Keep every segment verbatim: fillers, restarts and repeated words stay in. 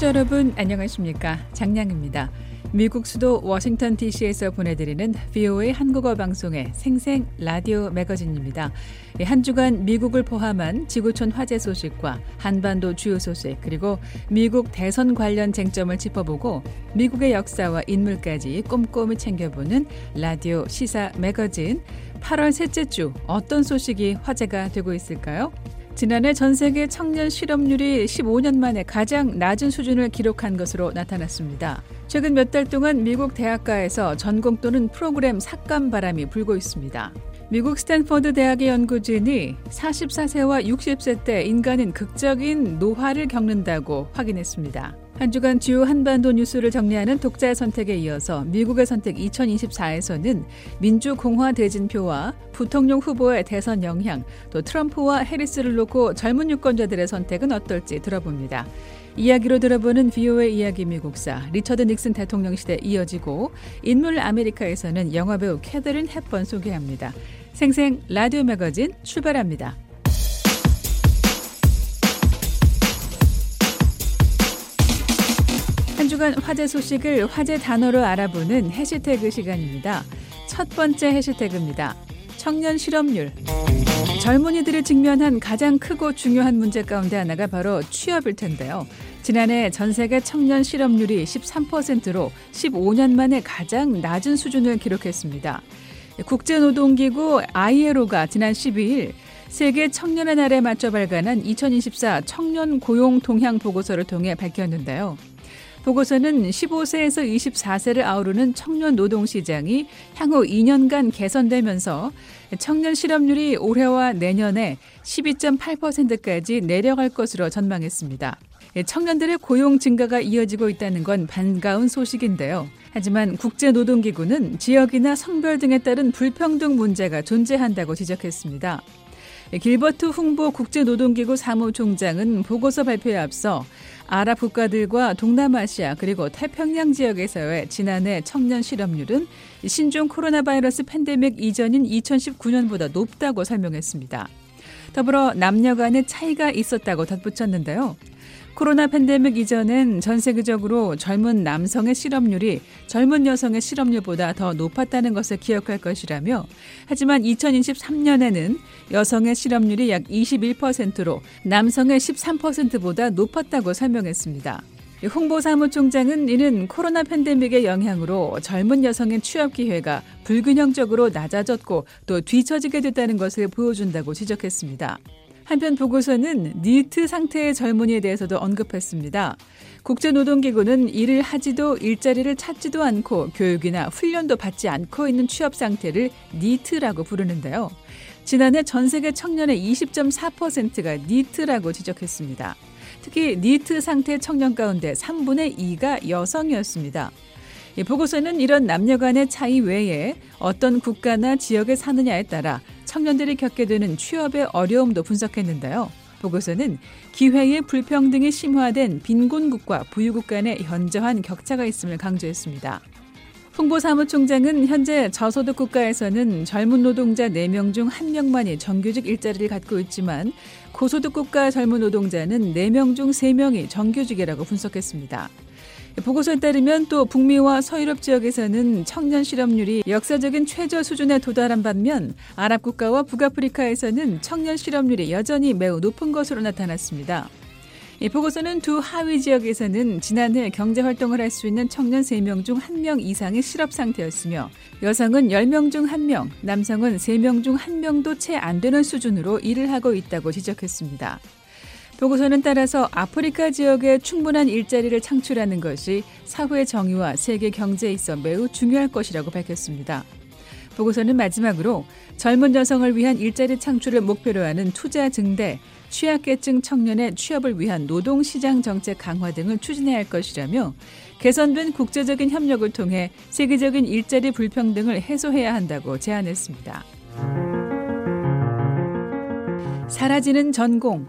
청취자 여러분 안녕하십니까? 장량입니다. 미국 수도 워싱턴 디씨에서 보내드리는 브이오에이 한국어 방송의 생생 라디오 매거진입니다. 한 주간 미국을 포함한 지구촌 화재 소식과 한반도 주요 소식 그리고 미국 대선 관련 쟁점을 짚어보고 미국의 역사와 인물까지 꼼꼼히 챙겨보는 라디오 시사 매거진. 팔월 셋째 주 어떤 소식이 화제가 되고 있을까요? 지난해 전 세계 청년 실업률이 십오 년 만에 가장 낮은 수준을 기록한 것으로 나타났습니다. 최근 몇 달 동안 미국 대학가에서 전공 또는 프로그램 삭감 바람이 불고 있습니다. 미국 스탠퍼드 대학의 연구진이 사십사 세와 육십 세 때 인간은 극적인 노화를 겪는다고 확인했습니다. 한 주간 주요 한반도 뉴스를 정리하는 독자의 선택에 이어서 미국의 선택 이천이십사에서는 민주공화 대진표와 부통령 후보의 대선 영향, 또 트럼프와 해리스를 놓고 젊은 유권자들의 선택은 어떨지 들어봅니다. 이야기로 들어보는 브이오에이 이야기 미국사, 리처드 닉슨 대통령 시대 이어지고 인물 아메리카에서는 영화배우 캐더린 헵번 소개합니다. 생생 라디오 매거진 출발합니다. 한 주간 화제 소식을 화제 단어로 알아보는 해시태그 시간입니다. 첫 번째 해시태그입니다. 청년 실업률. 젊은이들이 직면한 가장 크고 중요한 문제 가운데 하나가 바로 취업일 텐데요. 지난해 전 세계 청년 실업률이 십삼 퍼센트로 십오 년 만에 가장 낮은 수준을 기록했습니다. 국제노동기구 아이엘오가 지난 십이 일 세계 청년의 날에 맞춰 발간한 이천이십사 청년 고용 동향 보고서를 통해 밝혔는데요. 보고서는 십오 세에서 이십사 세를 아우르는 청년 노동시장이 향후 이 년간 개선되면서 청년 실업률이 올해와 내년에 십이 점 팔 퍼센트까지 내려갈 것으로 전망했습니다. 청년들의 고용 증가가 이어지고 있다는 건 반가운 소식인데요. 하지만 국제노동기구는 지역이나 성별 등에 따른 불평등 문제가 존재한다고 지적했습니다. 길버트 훈보 국제노동기구 사무총장은 보고서 발표에 앞서 아랍 국가들과 동남아시아 그리고 태평양 지역에서의 지난해 청년 실업률은 신종 코로나 바이러스 팬데믹 이전인 이천십구 년보다 높다고 설명했습니다. 더불어 남녀 간의 차이가 있었다고 덧붙였는데요. 코로나 팬데믹 이전엔 전 세계적으로 젊은 남성의 실업률이 젊은 여성의 실업률보다 더 높았다는 것을 기억할 것이라며 하지만 이천이십삼 년에는 여성의 실업률이 약 이십일 퍼센트로 남성의 십삼 퍼센트보다 높았다고 설명했습니다. 홍보사무총장은 이는 코로나 팬데믹의 영향으로 젊은 여성의 취업 기회가 불균형적으로 낮아졌고 또 뒤처지게 됐다는 것을 보여준다고 지적했습니다. 한편 보고서는 니트 상태의 젊은이에 대해서도 언급했습니다. 국제노동기구는 일을 하지도 일자리를 찾지도 않고 교육이나 훈련도 받지 않고 있는 취업 상태를 니트라고 부르는데요. 지난해 전 세계 청년의 이십 점 사 퍼센트가 니트라고 지적했습니다. 특히 니트 상태 청년 가운데 삼분의 이가 여성이었습니다. 이 보고서는 이런 남녀 간의 차이 외에 어떤 국가나 지역에 사느냐에 따라 청년들이 겪게 되는 취업의 어려움도 분석했는데요. 보고서는 기회의 불평등이 심화된 빈곤국과 부유국 간의 현저한 격차가 있음을 강조했습니다. 홍보사무총장은 현재 저소득 국가에서는 젊은 노동자 네 명 중 한 명만이 정규직 일자리를 갖고 있지만 고소득 국가 젊은 노동자는 네 명 중 세 명이 정규직이라고 분석했습니다. 보고서에 따르면 또 북미와 서유럽 지역에서는 청년 실업률이 역사적인 최저 수준에 도달한 반면 아랍 국가와 북아프리카에서는 청년 실업률이 여전히 매우 높은 것으로 나타났습니다. 이 보고서는 두 하위 지역에서는 지난해 경제활동을 할 수 있는 청년 세 명 중 한 명 이상의 실업 상태였으며 여성은 열 명 중 한 명, 남성은 세 명 중 한 명도 채 안 되는 수준으로 일을 하고 있다고 지적했습니다. 보고서는 따라서 아프리카 지역에 충분한 일자리를 창출하는 것이 사회 정의와 세계 경제에 있어 매우 중요할 것이라고 밝혔습니다. 보고서는 마지막으로 젊은 여성을 위한 일자리 창출을 목표로 하는 투자 증대, 취약계층 청년의 취업을 위한 노동시장 정책 강화 등을 추진해야 할 것이라며 개선된 국제적인 협력을 통해 세계적인 일자리 불평등을 해소해야 한다고 제안했습니다. 사라지는 전공.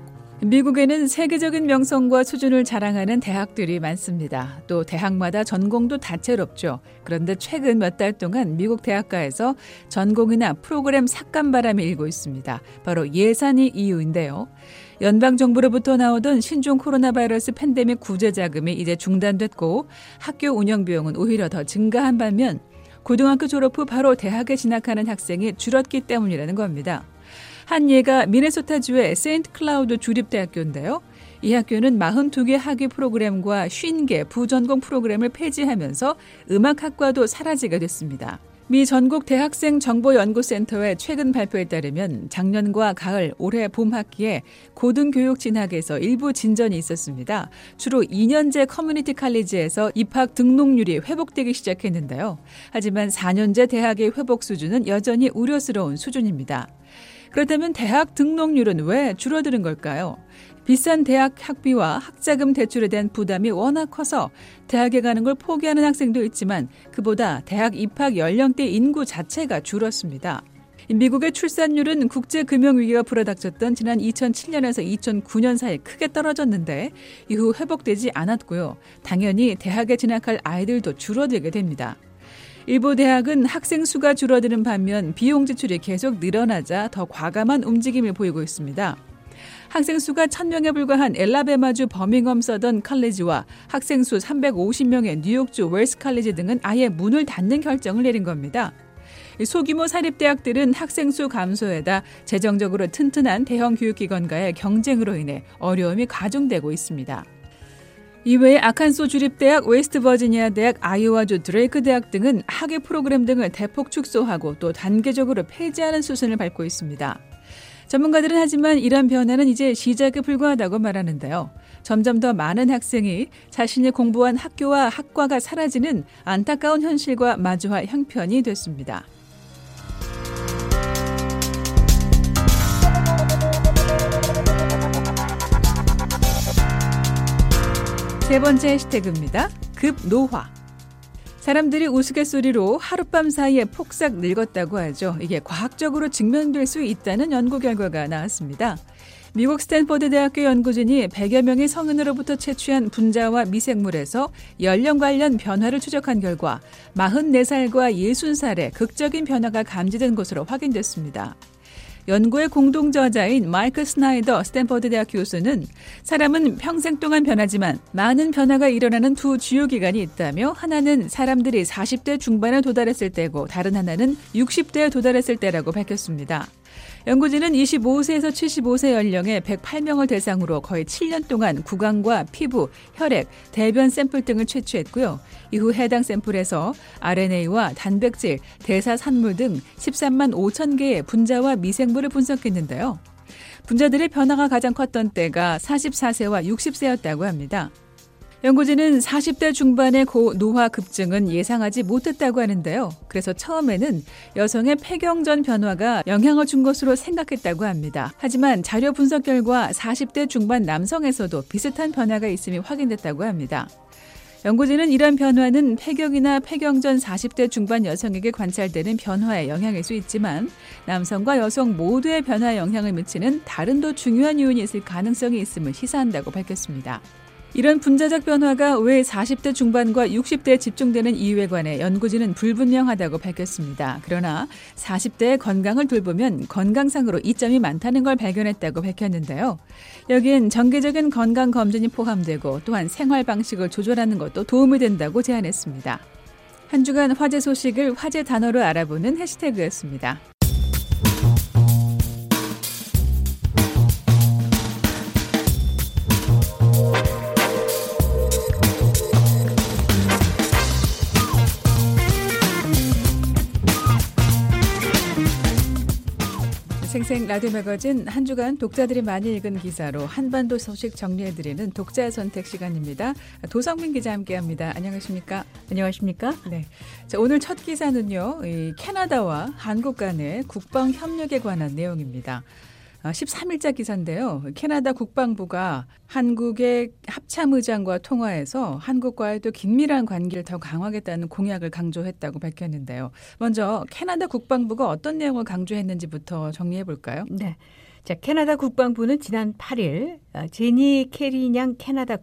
미국에는 세계적인 명성과 수준을 자랑하는 대학들이 많습니다. 또 대학마다 전공도 다채롭죠. 그런데 최근 몇 달 동안 미국 대학가에서 전공이나 프로그램 삭감바람이 일고 있습니다. 바로 예산이 이유인데요. 연방정부로부터 나오던 신종 코로나 바이러스 팬데믹 구제 자금이 이제 중단됐고 학교 운영 비용은 오히려 더 증가한 반면 고등학교 졸업 후 바로 대학에 진학하는 학생이 줄었기 때문이라는 겁니다. 한 예가 미네소타주의 세인트 클라우드 주립대학교인데요. 이 학교는 사십이 개 학위 프로그램과 오십 개 부전공 프로그램을 폐지하면서 음악학과도 사라지게 됐습니다. 미 전국 대학생 정보연구센터의 최근 발표에 따르면 작년과 가을, 올해 봄 학기에 고등교육 진학에서 일부 진전이 있었습니다. 주로 이 년제 커뮤니티 칼리지에서 입학 등록률이 회복되기 시작했는데요. 하지만 사 년제 대학의 회복 수준은 여전히 우려스러운 수준입니다. 그렇다면 대학 등록률은 왜 줄어드는 걸까요? 비싼 대학 학비와 학자금 대출에 대한 부담이 워낙 커서 대학에 가는 걸 포기하는 학생도 있지만 그보다 대학 입학 연령대 인구 자체가 줄었습니다. 미국의 출산율은 국제금융위기가 불어닥쳤던 지난 이천칠 년에서 이천구 년 사이 크게 떨어졌는데 이후 회복되지 않았고요. 당연히 대학에 진학할 아이들도 줄어들게 됩니다. 일부 대학은 학생 수가 줄어드는 반면 비용 지출이 계속 늘어나자 더 과감한 움직임을 보이고 있습니다. 학생 수가 천 명에 불과한 엘라베마주 버밍엄 서던 칼리지와 학생 수 삼백오십 명의 뉴욕주 웰스 칼리지 등은 아예 문을 닫는 결정을 내린 겁니다. 소규모 사립대학들은 학생 수 감소에다 재정적으로 튼튼한 대형 교육기관과의 경쟁으로 인해 어려움이 가중되고 있습니다. 이외에 아칸소 주립대학, 웨스트버지니아 대학, 아이오와주 드레이크 대학 등은 학위 프로그램 등을 대폭 축소하고 또 단계적으로 폐지하는 수순을 밟고 있습니다. 전문가들은 하지만 이런 변화는 이제 시작에 불과하다고 말하는데요. 점점 더 많은 학생이 자신이 공부한 학교와 학과가 사라지는 안타까운 현실과 마주할 형편이 됐습니다. 세 번째 해시태그입니다. 급노화. 사람들이 우스갯소리로 하룻밤 사이에 폭삭 늙었다고 하죠. 이게 과학적으로 증명될 수 있다는 연구 결과가 나왔습니다. 미국 스탠퍼드 대학교 연구진이 백여 명의 성인으로부터 채취한 분자와 미생물에서 연령 관련 변화를 추적한 결과 마흔네 살과 예순 살의 극적인 변화가 감지된 것으로 확인됐습니다. 연구의 공동저자인 마이클 스나이더 스탠퍼드 대학 교수는 사람은 평생 동안 변하지만 많은 변화가 일어나는 두 주요 기간이 있다며 하나는 사람들이 사십 대 중반에 도달했을 때고 다른 하나는 육십 대에 도달했을 때라고 밝혔습니다. 연구진은 이십오 세에서 칠십오 세 연령의 백팔 명을 대상으로 거의 칠 년 동안 구강과 피부, 혈액, 대변 샘플 등을 채취했고요. 이후 해당 샘플에서 알엔에이와 단백질, 대사산물 등 십삼만 오천 개의 분자와 미생물을 분석했는데요. 분자들의 변화가 가장 컸던 때가 사십사 세와 육십 세였다고 합니다. 연구진은 사십 대 중반의 고노화 급증은 예상하지 못했다고 하는데요. 그래서 처음에는 여성의 폐경전 변화가 영향을 준 것으로 생각했다고 합니다. 하지만 자료 분석 결과 사십 대 중반 남성에서도 비슷한 변화가 있음이 확인됐다고 합니다. 연구진은 이런 변화는 폐경이나 폐경 전 사십 대 중반 여성에게 관찰되는 변화의 영향일 수 있지만 남성과 여성 모두의 변화에 영향을 미치는 다른 더 중요한 요인이 있을 가능성이 있음을 시사한다고 밝혔습니다. 이런 분자적 변화가 왜 사십 대 중반과 육십 대에 집중되는 이유에 관해 연구진은 불분명하다고 밝혔습니다. 그러나 사십 대의 건강을 돌보면 건강상으로 이점이 많다는 걸 발견했다고 밝혔는데요. 여기엔 정기적인 건강검진이 포함되고 또한 생활 방식을 조절하는 것도 도움이 된다고 제안했습니다. 한 주간 화제 소식을 화제 단어로 알아보는 해시태그였습니다. 생생 라디오 매거진 한 주간 독자들이 많이 읽은 기사로 한반도 소식 정리해드리는 독자의 선택 시간입니다. 도성민 기자 함께합니다. 안녕하십니까? 안녕하십니까? 네. 자, 오늘 첫 기사는요, 이 캐나다와 한국 간의 국방 협력에 관한 내용입니다. 십삼 일자 기사인데요. 캐나다 국방부가 한국의 합참의장과 통화해서 한국과의 또 긴밀한 관계를 더 강화하겠다는 공약을 강조했다고 밝혔는데요. 먼저 캐나다 국방부가 어떤 내용을 강조했는지부터 정리해 볼까요? 네. 자, 캐나다 국방부는 지난 팔 일 제니 캐리냥 캐나다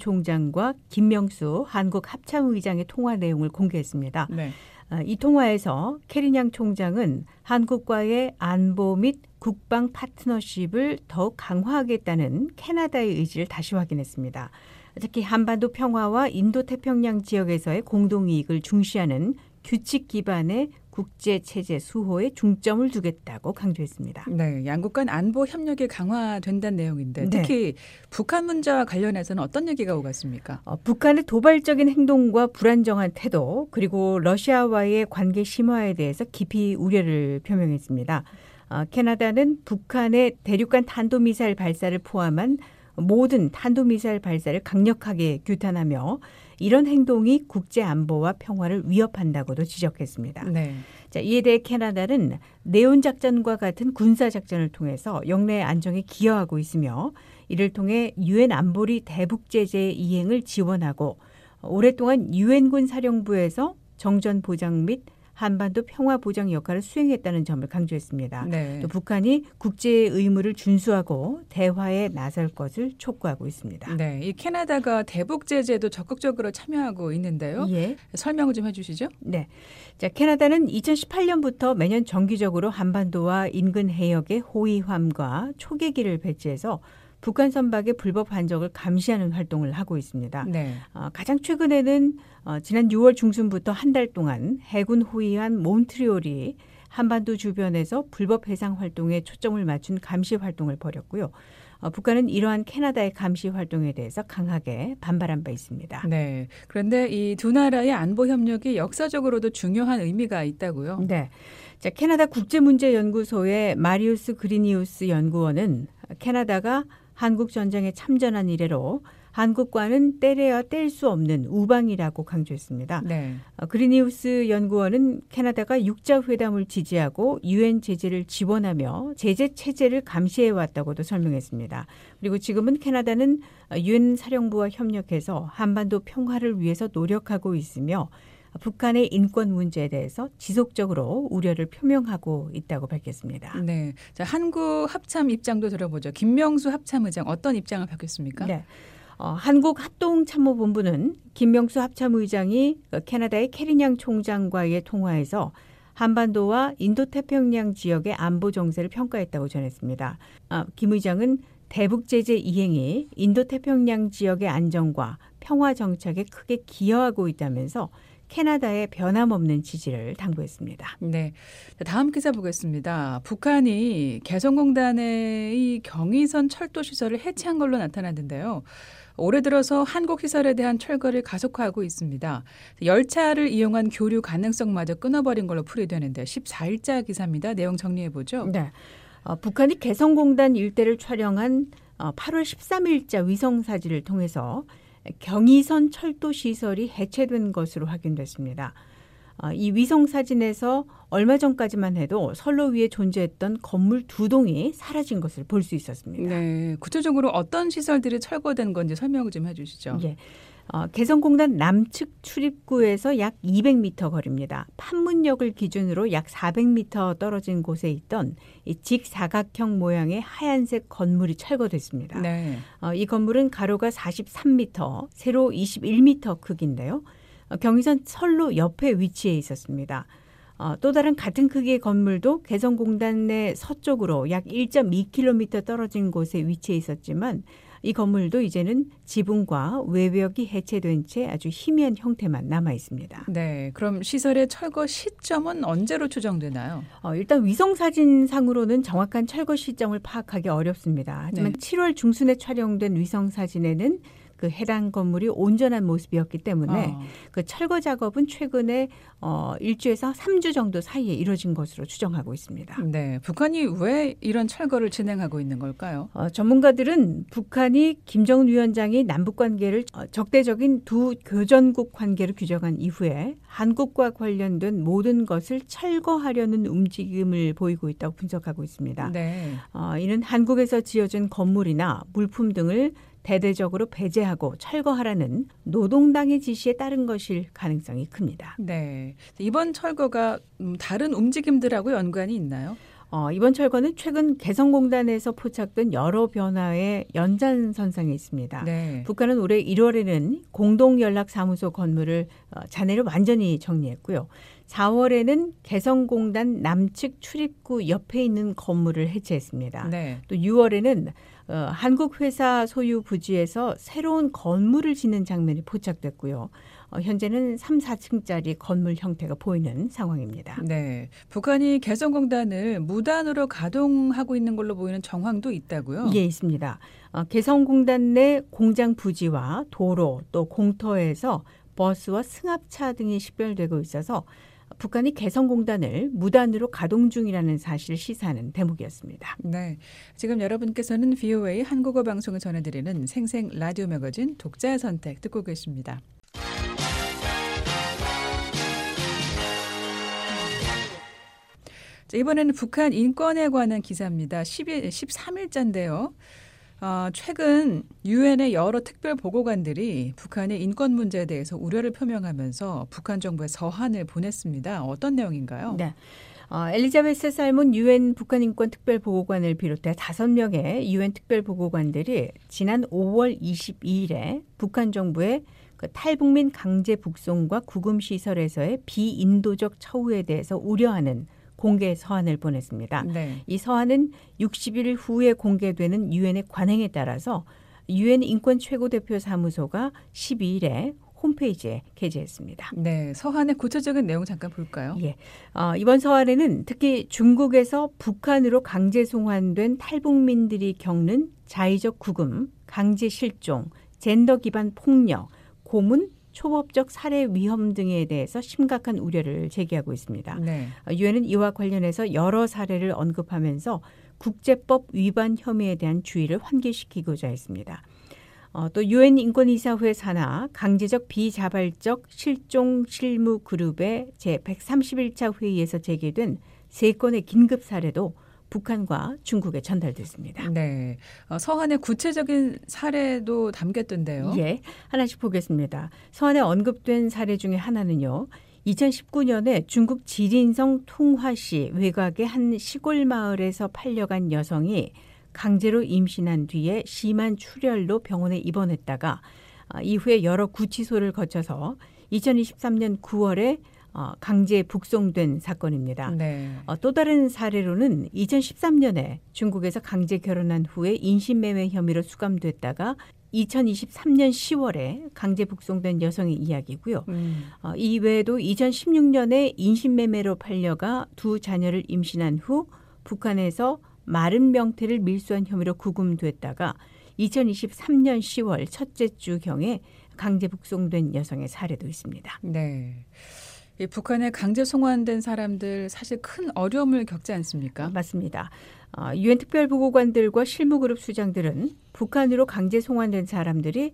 국방총장과 김명수 한국 합참의장의 통화 내용을 공개했습니다. 네. 이 통화에서 캐리냥 총장은 한국과의 안보 및 국방 파트너십을 더욱 강화하겠다는 캐나다의 의지를 다시 확인했습니다. 특히 한반도 평화와 인도태평양 지역에서의 공동이익을 중시하는 규칙 기반의 국제체제 수호에 중점을 두겠다고 강조했습니다. 네, 양국 간 안보 협력이 강화된다는 내용인데 네. 특히 북한 문제와 관련해서는 어떤 얘기가 오갔습니까? 어, 북한의 도발적인 행동과 불안정한 태도 그리고 러시아와의 관계 심화에 대해서 깊이 우려를 표명했습니다. 어, 캐나다는 북한의 대륙간 탄도미사일 발사를 포함한 모든 탄도미사일 발사를 강력하게 규탄하며 이런 행동이 국제 안보와 평화를 위협한다고도 지적했습니다. 네. 자, 이에 대해 캐나다는 네온 작전과 같은 군사 작전을 통해서 영내 안정에 기여하고 있으며 이를 통해 유엔 안보리 대북 제재 이행을 지원하고 오랫동안 유엔군 사령부에서 정전 보장 및 한반도 평화 보장 역할을 수행했다는 점을 강조했습니다. 네. 또 북한이 국제의 의무를 준수하고 대화에 나설 것을 촉구하고 있습니다. 네, 이 캐나다가 대북 제재도 적극적으로 참여하고 있는데요. 예. 설명을 좀 해주시죠. 네. 자, 캐나다는 이천십팔 년부터 매년 정기적으로 한반도와 인근 해역에 호위함과 초계기를 배치해서 북한 선박의 불법 반적을 감시하는 활동을 하고 있습니다. 네. 어, 가장 최근에는 어, 지난 유월 중순부터 한 달 동안 해군 호위한 몬트리올이 한반도 주변에서 불법 해상 활동에 초점을 맞춘 감시 활동을 벌였고요. 어, 북한은 이러한 캐나다의 감시 활동에 대해서 강하게 반발한 바 있습니다. 네. 그런데 이 두 나라의 안보 협력이 역사적으로도 중요한 의미가 있다고요. 네. 자, 캐나다 국제문제연구소의 마리우스 그리니우스 연구원은 캐나다가 한국 전쟁에 참전한 이래로 한국과는 떼려야 뗄 수 없는 우방이라고 강조했습니다. 네. 그리니우스 연구원은 캐나다가 육자 회담을 지지하고 유엔 제재를 지원하며 제재 체제를 감시해 왔다고도 설명했습니다. 그리고 지금은 캐나다는 유엔 사령부와 협력해서 한반도 평화를 위해서 노력하고 있으며 북한의 인권 문제에 대해서 지속적으로 우려를 표명하고 있다고 밝혔습니다. 네. 자, 한국 합참 입장도 들어보죠. 김명수 합참의장 어떤 입장을 밝혔습니까? 네. 어, 한국 합동참모본부는 김명수 합참의장이 캐나다의 캐리냥 총장과의 통화에서 한반도와 인도태평양 지역의 안보 정세를 평가했다고 전했습니다. 아, 김 의장은 대북 제재 이행이 인도태평양 지역의 안정과 평화 정착에 크게 기여하고 있다면서 캐나다의 변함없는 지지를 당부했습니다. 네, 다음 기사 보겠습니다. 북한이 개성공단의 이 경의선 철도 시설을 해체한 걸로 나타났는데요. 올해 들어서 한국 시설에 대한 철거를 가속화하고 있습니다. 열차를 이용한 교류 가능성마저 끊어버린 걸로 풀이되는데 십사 일자 기사입니다. 내용 정리해보죠. 네, 어, 북한이 개성공단 일대를 촬영한 어, 팔월 십삼일자 위성사진을 통해서 경의선 철도 시설이 해체된 것으로 확인됐습니다. 이 위성 사진에서 얼마 전까지만 해도 선로 위에 존재했던 건물 두 동이 사라진 것을 볼 수 있었습니다. 네, 구체적으로 어떤 시설들이 철거된 건지 설명을 좀 해주시죠. 예. 어, 개성공단 남측 출입구에서 약 이백 미터 거리입니다. 판문역을 기준으로 약 사백 미터 떨어진 곳에 있던 이 직사각형 모양의 하얀색 건물이 철거됐습니다. 네. 어, 이 건물은 가로가 사십삼 미터, 세로 이십일 미터 크기인데요. 어, 경의선 선로 옆에 위치해 있었습니다. 어, 또 다른 같은 크기의 건물도 개성공단의 서쪽으로 약 일 점 이 킬로미터 떨어진 곳에 위치해 있었지만 이 건물도 이제는 지붕과 외벽이 해체된 채 아주 희미한 형태만 남아 있습니다. 네, 그럼 시설의 철거 시점은 언제로 추정되나요? 어, 일단 위성사진상으로는 정확한 철거 시점을 파악하기 어렵습니다. 하지만 네. 칠월 중순에 촬영된 위성사진에는 그 해당 건물이 온전한 모습이었기 때문에 어. 그 철거 작업은 최근에 어, 일주에서 삼 주 정도 사이에 이뤄진 것으로 추정하고 있습니다. 네, 북한이 왜 이런 철거를 진행하고 있는 걸까요? 어, 전문가들은 북한이 김정은 위원장이 남북관계를 어, 적대적인 두 교전국 관계로 규정한 이후에 한국과 관련된 모든 것을 철거하려는 움직임을 보이고 있다고 분석하고 있습니다. 네. 어, 이는 한국에서 지어진 건물이나 물품 등을 대대적으로 배제하고 철거하라는 노동당의 지시에 따른 것일 가능성이 큽니다. 네. 이번 철거가 다른 움직임들하고 연관이 있나요? 어, 이번 철거는 최근 개성공단에서 포착된 여러 변화의 연장선상에 있습니다. 네. 북한은 올해 일월에는 공동연락사무소 건물을 어, 잔해를 완전히 정리했고요. 사월에는 개성공단 남측 출입구 옆에 있는 건물을 해체했습니다. 네. 또 유월에는 어, 한국 회사 소유 부지에서 새로운 건물을 짓는 장면이 포착됐고요. 어, 현재는 삼, 사층짜리 건물 형태가 보이는 상황입니다. 네. 북한이 개성공단을 무단으로 가동하고 있는 걸로 보이는 정황도 있다고요? 예, 있습니다. 어, 개성공단 내 공장 부지와 도로 또 공터에서 버스와 승합차 등이 식별되고 있어서 북한이 개성공단을 무단으로 가동 중이라는 사실을 시사하는 대목이었습니다. 네. 지금 여러분께서는 브이오에이 한국어 방송을 전해드리는 생생 라디오 매거진 독자의 선택 듣고 계십니다. 자, 이번에는 북한 인권에 관한 기사입니다. 십삼 일자인데요. 어, 최근 유엔의 여러 특별 보고관들이 북한의 인권 문제에 대해서 우려를 표명하면서 북한 정부에 서한을 보냈습니다. 어떤 내용인가요? 네. 어, 엘리자베스 살몬 유엔 북한 인권 특별 보고관을 비롯해 다섯 명의 유엔 특별 보고관들이 지난 오월 이십이일에 북한 정부의 그 탈북민 강제 북송과 구금 시설에서의 비인도적 처우에 대해서 우려하는 공개 서한을 보냈습니다. 네. 이 서한은 육십 일 후에 공개되는 유엔의 관행에 따라서 유엔 인권 최고대표 사무소가 십이일에 홈페이지에 게재했습니다. 네, 서한의 구체적인 내용 잠깐 볼까요? 예, 어, 이번 서한에는 특히 중국에서 북한으로 강제 송환된 탈북민들이 겪는 자의적 구금, 강제 실종, 젠더 기반 폭력, 고문, 초법적 살해 위험 등에 대해서 심각한 우려를 제기하고 있습니다. 네. 유엔은 이와 관련해서 여러 사례를 언급하면서 국제법 위반 혐의에 대한 주의를 환기시키고자 했습니다. 어, 또 유엔 인권이사회 산하 강제적 비자발적 실종 실무 그룹의 제백삼십일 차 회의에서 제기된 세 건의 긴급 사례도 북한과 중국에 전달됐습니다. 네, 어, 서한의 구체적인 사례도 담겼던데요. 예, 하나씩 보겠습니다. 서한에 언급된 사례 중에 하나는요. 이천십구 년에 중국 지린성 통화시 외곽의 한 시골 마을에서 팔려간 여성이 강제로 임신한 뒤에 심한 출혈로 병원에 입원했다가 이후에 여러 구치소를 거쳐서 이천이십삼 년 구월에 강제 북송된 사건입니다. 네. 또 다른 사례로는 이천십삼 년에 중국에서 강제 결혼한 후에 인신매매 혐의로 수감됐다가 이천이십삼 년 시월에 강제 북송된 여성의 이야기고요. 음. 어, 이 외에도 이천십육 년에 인신매매로 팔려가 두 자녀를 임신한 후 북한에서 마른 명태를 밀수한 혐의로 구금됐다가 이천이십삼 년 시월 첫째 주경에 강제 북송된 여성의 사례도 있습니다. 네. 이 북한에 강제 송환된 사람들 사실 큰 어려움을 겪지 않습니까? 맞습니다. 어, 유엔 특별보고관들과 실무그룹 수장들은 북한으로 강제 송환된 사람들이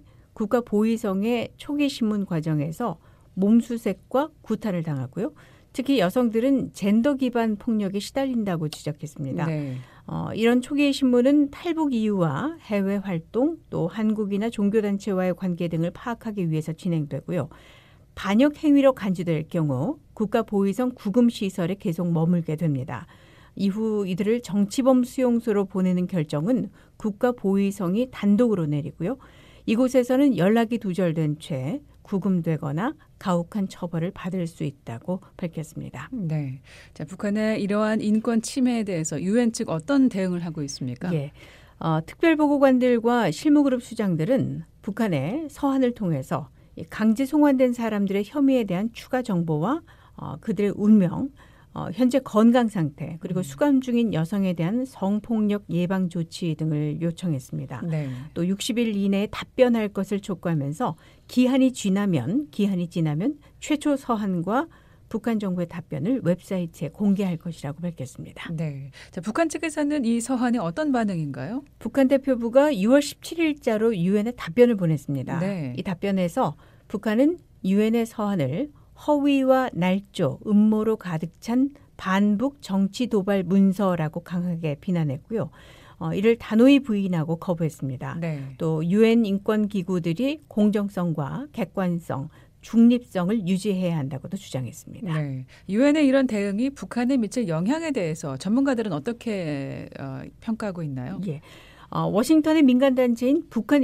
국가보위성의 초기 신문 과정에서 몸수색과 구타를 당하고요. 특히 여성들은 젠더 기반 폭력에 시달린다고 지적했습니다. 네. 어, 이런 초기 신문은 탈북 이유와 해외 활동 또 한국이나 종교단체와의 관계 등을 파악하기 위해서 진행되고요. 반역 행위로 간주될 경우 국가보위성 구금시설에 계속 머물게 됩니다. 이후 이들을 정치범 수용소로 보내는 결정은 국가보위성이 단독으로 내리고요. 이곳에서는 연락이 두절된 채 구금되거나 가혹한 처벌을 받을 수 있다고 밝혔습니다. 네. 자, 북한의 이러한 인권 침해에 대해서 유엔 측 어떤 대응을 하고 있습니까? 예. 어, 특별보고관들과 실무그룹 수장들은 북한의 서한을 통해서 강제 송환된 사람들의 혐의에 대한 추가 정보와 어, 그들의 운명, 어, 현재 건강 상태 그리고 수감 중인 여성에 대한 성폭력 예방 조치 등을 요청했습니다. 네. 또 육십 일 이내에 답변할 것을 촉구하면서 기한이 지나면 기한이 지나면 최초 서한과 북한 정부의 답변을 웹사이트에 공개할 것이라고 밝혔습니다. 네. 자, 북한 측에서는 이 서한이 어떤 반응인가요? 북한 대표부가 유월 십칠일자로 유엔에 답변을 보냈습니다. 네. 이 답변에서 북한은 유엔의 서한을 허위와 날조, 음모로 가득 찬 반북 정치 도발 문서라고 강하게 비난했고요. 어, 이를 단호히 부인하고 거부했습니다. 네. 또 유엔 인권 기구들이 공정성과 객관성, 중립성을 유지해야 한다고도 주장했습니다. 네. 유엔의 이런 대응이 북한에 미칠 영향에 대해서 전문가들은 어떻게 어, 평가하고 있나요? 예. 어, 워싱턴의 민간단체인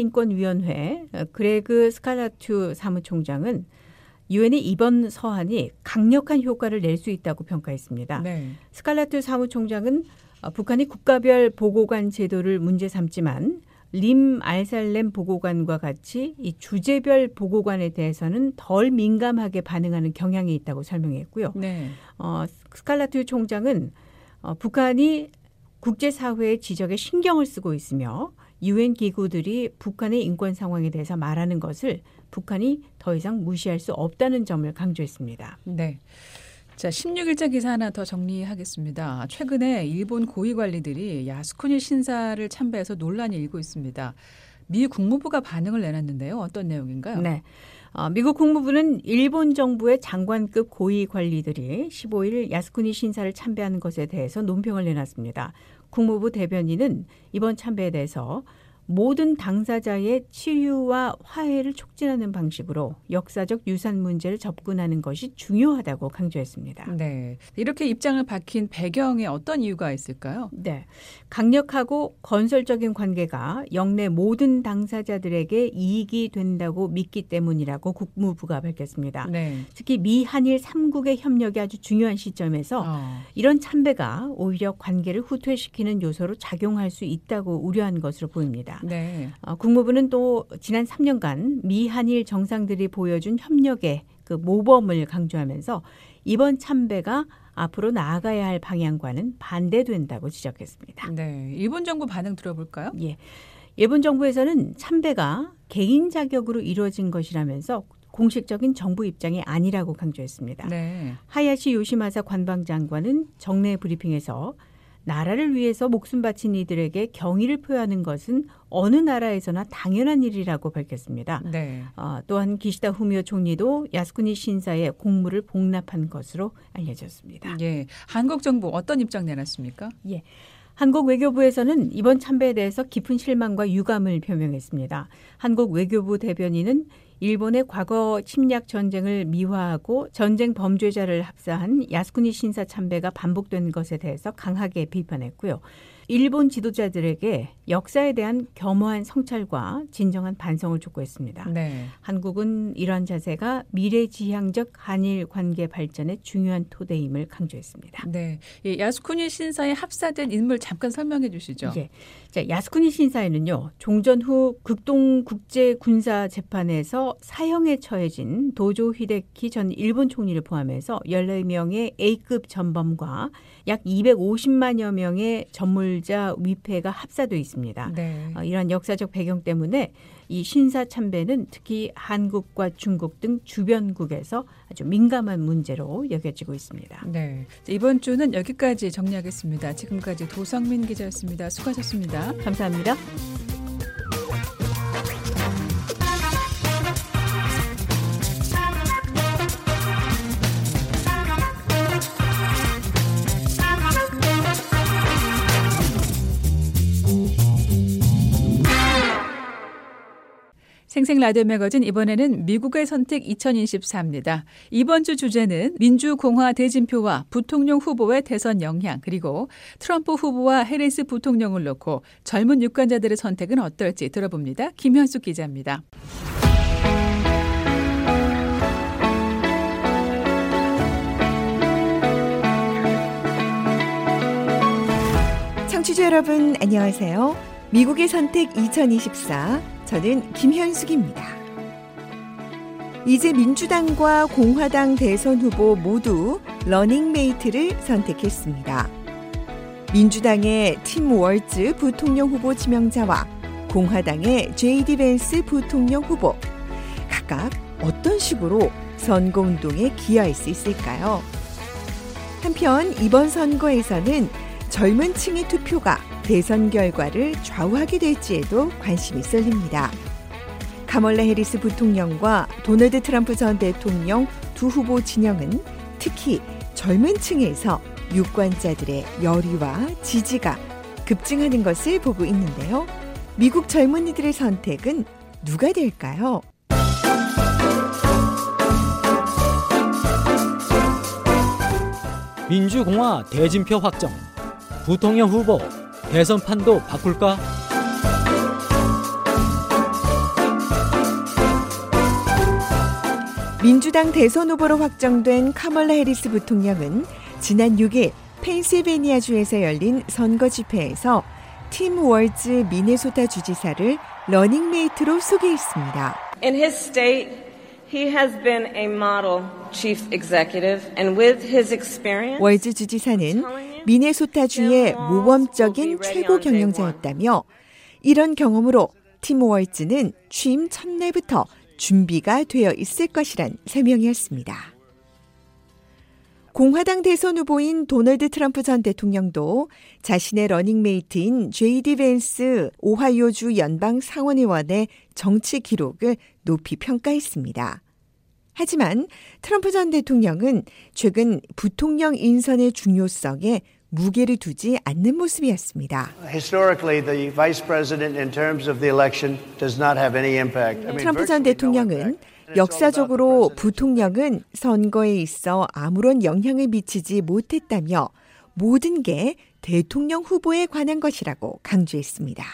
북한인권위원회 그레그 스칼라투 사무총장은 유엔의 이번 서한이 강력한 효과를 낼 수 있다고 평가했습니다. 네. 스칼라투 사무총장은 어, 북한이 국가별 보고관 제도를 문제 삼지만 림 알살렘 보고관과 같이 이 주제별 보고관에 대해서는 덜 민감하게 반응하는 경향이 있다고 설명했고요. 네. 어, 스칼라투 총장은 어, 북한이 국제사회의 지적에 신경을 쓰고 있으며 유엔 기구들이 북한의 인권 상황에 대해서 말하는 것을 북한이 더 이상 무시할 수 없다는 점을 강조했습니다. 네. 자, 십육 일자 기사 하나 더 정리하겠습니다. 최근에 일본 고위 관리들이 야스쿠니 신사를 참배해서 논란이 일고 있습니다. 미 국무부가 반응을 내놨는데요. 어떤 내용인가요? 네. 어, 미국 국무부는 일본 정부의 장관급 고위 관리들이 십오 일 야스쿠니 신사를 참배하는 것에 대해서 논평을 내놨습니다. 국무부 대변인은 이번 참배에 대해서 모든 당사자의 치유와 화해를 촉진하는 방식으로 역사적 유산 문제를 접근하는 것이 중요하다고 강조했습니다. 네, 이렇게 입장을 밝힌 배경에 어떤 이유가 있을까요? 네, 강력하고 건설적인 관계가 영내 모든 당사자들에게 이익이 된다고 믿기 때문이라고 국무부가 밝혔습니다. 네. 특히 미 한일 삼국의 협력이 아주 중요한 시점에서 어. 이런 참배가 오히려 관계를 후퇴시키는 요소로 작용할 수 있다고 우려한 것으로 보입니다. 네. 어, 국무부는 또 지난 삼 년간 미 한일 정상들이 보여준 협력의 그 모범을 강조하면서 이번 참배가 앞으로 나아가야 할 방향과는 반대된다고 지적했습니다. 네, 일본 정부 반응 들어볼까요? 예, 일본 정부에서는 참배가 개인 자격으로 이루어진 것이라면서 공식적인 정부 입장이 아니라고 강조했습니다. 네. 하야시 요시마사 관방장관은 정례 브리핑에서 나라를 위해서 목숨 바친 이들에게 경의를 표하는 것은 어느 나라에서나 당연한 일이라고 밝혔습니다. 네. 어, 또한 기시다 후미오 총리도 야스쿠니 신사의 공물을 복납한 것으로 알려졌습니다. 예, 한국 정부 어떤 입장 내놨습니까? 예. 한국 외교부에서는 이번 참배에 대해서 깊은 실망과 유감을 표명했습니다. 한국 외교부 대변인은 일본의 과거 침략 전쟁을 미화하고 전쟁 범죄자를 합사한 야스쿠니 신사 참배가 반복된 것에 대해서 강하게 비판했고요. 일본 지도자들에게 역사에 대한 겸허한 성찰과 진정한 반성을 촉구했습니다. 네. 한국은 이러한 자세가 미래지향적 한일 관계 발전의 중요한 토대임을 강조했습니다. 네, 예, 야스쿠니 신사에 합사된 인물 잠깐 설명해 주시죠. 예. 자, 야스쿠니 신사에는요, 종전 후 극동국제군사재판에서 사형에 처해진 도조 히데키 전 일본 총리를 포함해서 열네 명의 A급 전범과 약 이백오십만여 명의 전물자 위패가 합사돼 있습니다. 네. 어, 이런 역사적 배경 때문에 이 신사 참배는 특히 한국과 중국 등 주변국에서 아주 민감한 문제로 여겨지고 있습니다. 네, 이번 주는 여기까지 정리하겠습니다. 지금까지 도성민 기자였습니다. 수고하셨습니다. 감사합니다. 생생 라디오 매거진 이번에는 미국의 선택 이천이십사입니다. 이번 주 주제는 민주공화 대진표와 부통령 후보의 대선 영향, 그리고 트럼프 후보와 해리스 부통령을 놓고 젊은 유권자들의 선택은 어떨지 들어봅니다. 김현숙 기자입니다. 청취자 여러분 안녕하세요. 미국의 선택 이천이십사, 저는 김현숙입니다. 이제 민주당과 공화당 대선 후보 모두 러닝메이트를 선택했습니다. 민주당의 팀 월즈 부통령 후보 지명자와 공화당의 제이디 벤스 부통령 후보, 각각 어떤 식으로 선거운동에 기여할 수 있을까요? 한편 이번 선거에서는 젊은 층의 투표가 대선 결과를 좌우하게 될지에도 관심이 쏠립니다. 카멀라 해리스 부통령과 도널드 트럼프 전 대통령 두 후보 진영은 특히 젊은 층에서 유권자들의 열의와 지지가 급증하는 것을 보고 있는데요. 미국 젊은이들의 선택은 누가 될까요? 민주공화 대진표 확정. 부통령 후보 대선 판도 바꿀까? 민주당 대선 후보로 확정된 카멀라 해리스 부통령은 지난 육 일 펜실베니아주에서 열린 선거 집회에서 팀 월즈 미네소타 주지사를 러닝메이트로 소개했습니다. In his state, he has been a model chief executive, and with his experience, 월즈 주지사는 미네소타주의 모범적인 최고 경영자였다며 이런 경험으로 팀 월즈는 취임 첫날부터 준비가 되어 있을 것이란 설명이었습니다. 공화당 대선 후보인 도널드 트럼프 전 대통령도 자신의 러닝메이트인 제이디 벤스 오하이오주 연방 상원의원의 정치 기록을 높이 평가했습니다. 하지만 트럼프 전 대통령은 최근 부통령 인선의 중요성에 무게를 두지 않는 모습이었습니다. Historically, the vice president in terms of the election does not have any impact. I mean, 트럼프 전 대통령은 역사적으로 부통령은 선거에 있어 아무런 영향을 미치지 못했다며 모든 게 대통령 후보에 관한 것이라고 강조했습니다.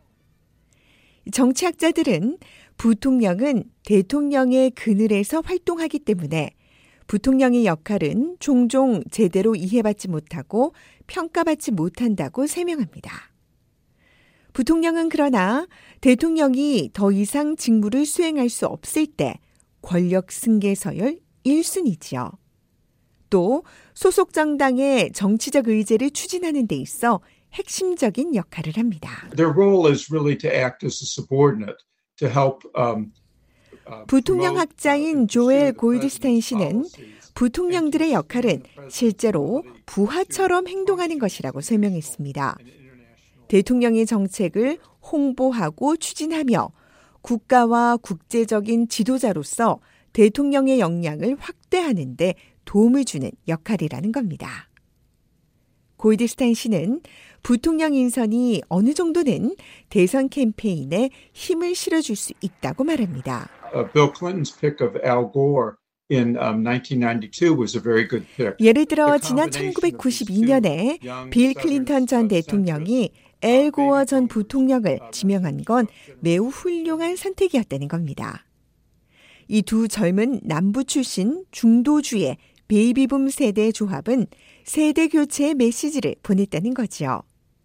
정치학자들은 부통령은 대통령의 그늘에서 활동하기 때문에 부통령의 역할은 종종 제대로 이해받지 못하고 평가받지 못한다고 설명합니다. 부통령은 그러나 대통령이 더 이상 직무를 수행할 수 없을 때 권력 승계 서열 일 순위지요. 또 소속 정당의 정치적 의제를 추진하는 데 있어 핵심적인 역할을 합니다. Their role is really to act as a subordinate to help um 부통령 학자인 조엘 골드스타인 씨는 부통령들의 역할은 실제로 부하처럼 행동하는 것이라고 설명했습니다. 대통령의 정책을 홍보하고 추진하며 국가와 국제적인 지도자로서 대통령의 역량을 확대하는 데 도움을 주는 역할이라는 겁니다. 골드스타인 씨는 부통령 인선이 어느 정도는 대선 캠페인에 힘을 실어줄 수 있다고 말합니다. Uh, Bill Clinton's pick of Al Gore in um, nineteen ninety-two was a very good pick. 예를 들어 지난 천구백구십이 년에 빌 클린턴 전 대통령이 앨 고어 전 부통령을 지명한 건 매우 훌륭한 선택이었다는 겁니다. 이 두 젊은 남부 출신 중도주의 베이비붐 세대의 조합은 세대 교체의 메시지를 보냈다는 거죠.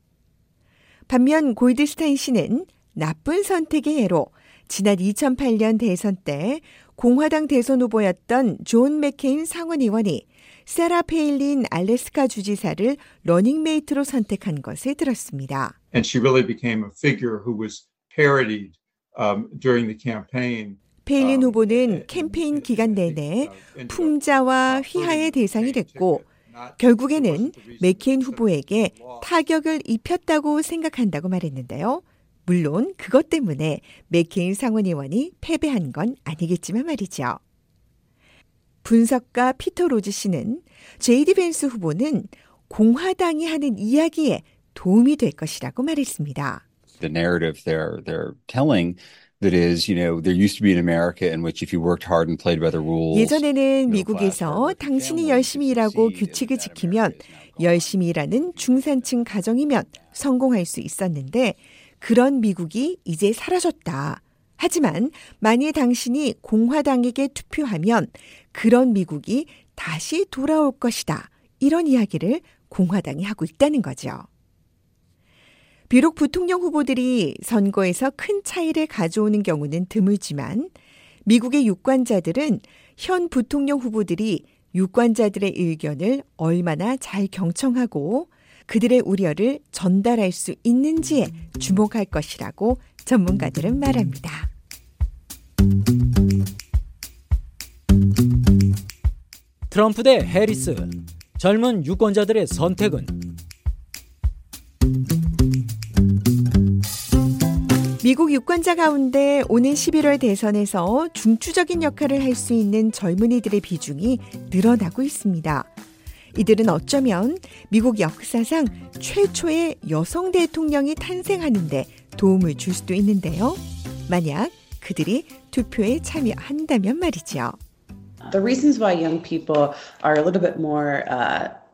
반면 골드스타인 씨는 나쁜 선택의 예로 지난 이천팔 년 대선 때 공화당 대선 후보였던 존 맥케인 상원의원이 세라 페일린 알래스카 주지사를 러닝메이트로 선택한 것을 들었습니다. And she really became a figure who was parodied um, during the campaign. 페일린 후보는 캠페인 기간 내내 풍자와 휘하의 대상이 됐고 결국에는 맥케인 후보에게 타격을 입혔다고 생각한다고 말했는데요. 물론 그것 때문에 맥케인 상원의원이 패배한 건 아니겠지만 말이죠. 분석가 피터 로즈 씨는 제이디 벤스 후보는 공화당이 하는 이야기에 도움이 될 것이라고 말했습니다. The narrative they're they're telling that is, you know, there used to be an America in which if you worked hard and played by the rules. 예전에는 미국에서 당신이 열심히 일하고 규칙을 지키면 열심히 일하는 중산층 가정이면 성공할 수 있었는데 그런 미국이 이제 사라졌다. 하지만 만일 당신이 공화당에게 투표하면 그런 미국이 다시 돌아올 것이다. 이런 이야기를 공화당이 하고 있다는 거죠. 비록 부통령 후보들이 선거에서 큰 차이를 가져오는 경우는 드물지만 미국의 유권자들은 현 부통령 후보들이 유권자들의 의견을 얼마나 잘 경청하고 그들의 우려를 전달할 수 있는지에 주목할 것이라고 전문가들은 말합니다. 트럼프 대 해리스. 젊은 유권자들의 선택은? 미국 유권자 가운데 오는 십일월 대선에서 중추적인 역할을 할 수 있는 젊은이들의 비중이 늘어나고 있습니다. 이들은 어쩌면 미국 역사상 최초의 여성 대통령이 탄생하는 데 도움을 줄 수도 있는데요. 만약 그들이 투표에 참여한다면 말이죠. The reasons why young people are a little bit more uh,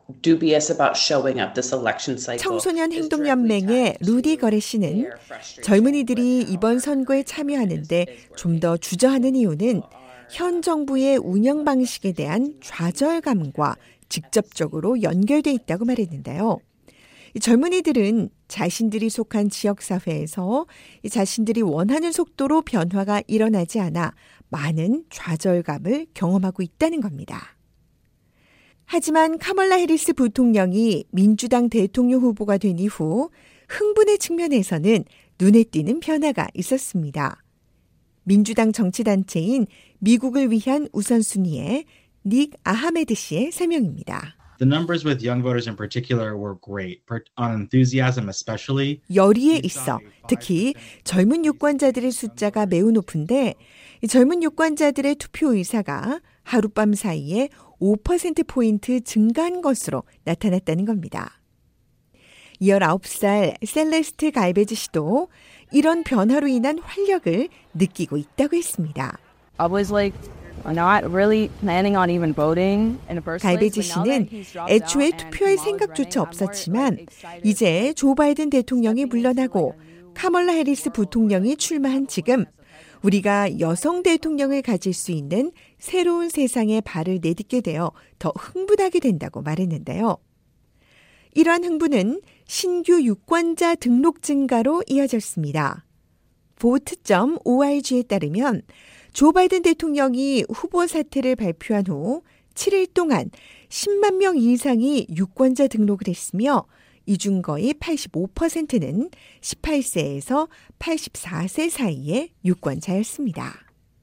dubious about showing up this election cycle. 청소년 행동연맹의 루디 거레 씨는 젊은이들이 이번 선거에 참여하는데 좀 더 주저하는 이유는 현 정부의 운영 방식에 대한 좌절감과 직접적으로 연결돼 있다고 말했는데요. 이 젊은이들은 자신들이 속한 지역사회에서 이 자신들이 원하는 속도로 변화가 일어나지 않아 많은 좌절감을 경험하고 있다는 겁니다. 하지만 카멀라 해리스 부통령이 민주당 대통령 후보가 된 이후 흥분의 측면에서는 눈에 띄는 변화가 있었습니다. 민주당 정치단체인 미국을 위한 우선순위에 닉 아하메드 씨의 설명입니다. The numbers with young voters in particular were great, on enthusiasm especially. 열의에 있어 특히 젊은 유권자들의 숫자가 매우 높은데 젊은 유권자들의 투표 의사가 하룻밤 사이에 오 퍼센트포인트 증가한 것으로 나타났다는 겁니다. 열아홉 살 셀레스트 갈베즈 씨도 이런 변화로 인한 활력을 느끼고 있다고 했습니다. I was like not really planning on even voting in the first place. 갈베즈 씨는 애초에 투표할 생각조차 없었지만 이제 조 바이든 대통령이 물러나고 카멀라 해리스 부통령이 출마한 지금 우리가 여성 대통령을 가질 수 있는 새로운 세상에 발을 내딛게 되어 더 흥분하게 된다고 말했는데요. 이러한 흥분은 신규 유권자 등록 증가로 이어졌습니다. 보트 닷 오알지에 따르면 조 바이든 대통령이 후보 사퇴를 발표한 후 칠 일 동안 십만 명 이상이 유권자 등록을 했으며 이 중 거의 팔십오 퍼센트는 십팔 세에서 팔십사 세 사이의 유권자였습니다.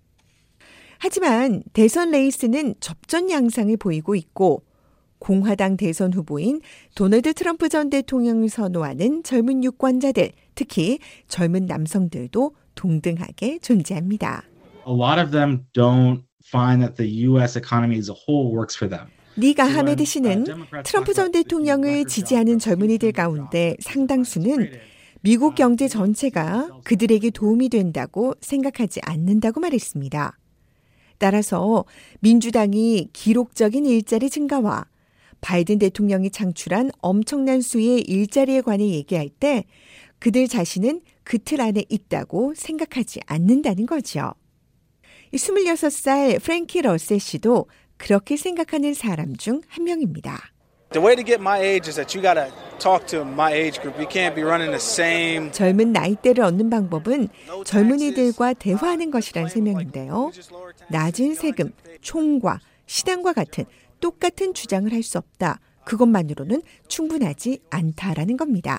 하지만 대선 레이스는 접전 양상을 보이고 있고 공화당 대선 후보인 도널드 트럼프 전 대통령을 선호하는 젊은 유권자들, 특히 젊은 남성들도 동등하게 존재합니다. A lot of them don't find that the U S economy as a whole works for them. 닉 아하메드 씨는 트럼프 전 대통령을 지지하는 젊은이들 가운데 상당수는 미국 경제 전체가 그들에게 도움이 된다고 생각하지 않는다고 말했습니다. 따라서 민주당이 기록적인 일자리 증가와 바이든 대통령이 창출한 엄청난 수의 일자리에 관해 얘기할 때 그들 자신은 그 틀 안에 있다고 생각하지 않는다는 거죠. 스물여섯 살 프랭키 러셀 씨도 그렇게 생각하는 사람 중 한 명입니다. The way to get my age is that you got to talk to my age group. You can't be running the same. 젊은 나이대를 얻는 방법은 젊은이들과 대화하는 것이란 설명인데요. 낮은 세금, 총과 시당과 같은 똑같은 주장을 할 수 없다. 그것만으로는 충분하지 않다라는 겁니다.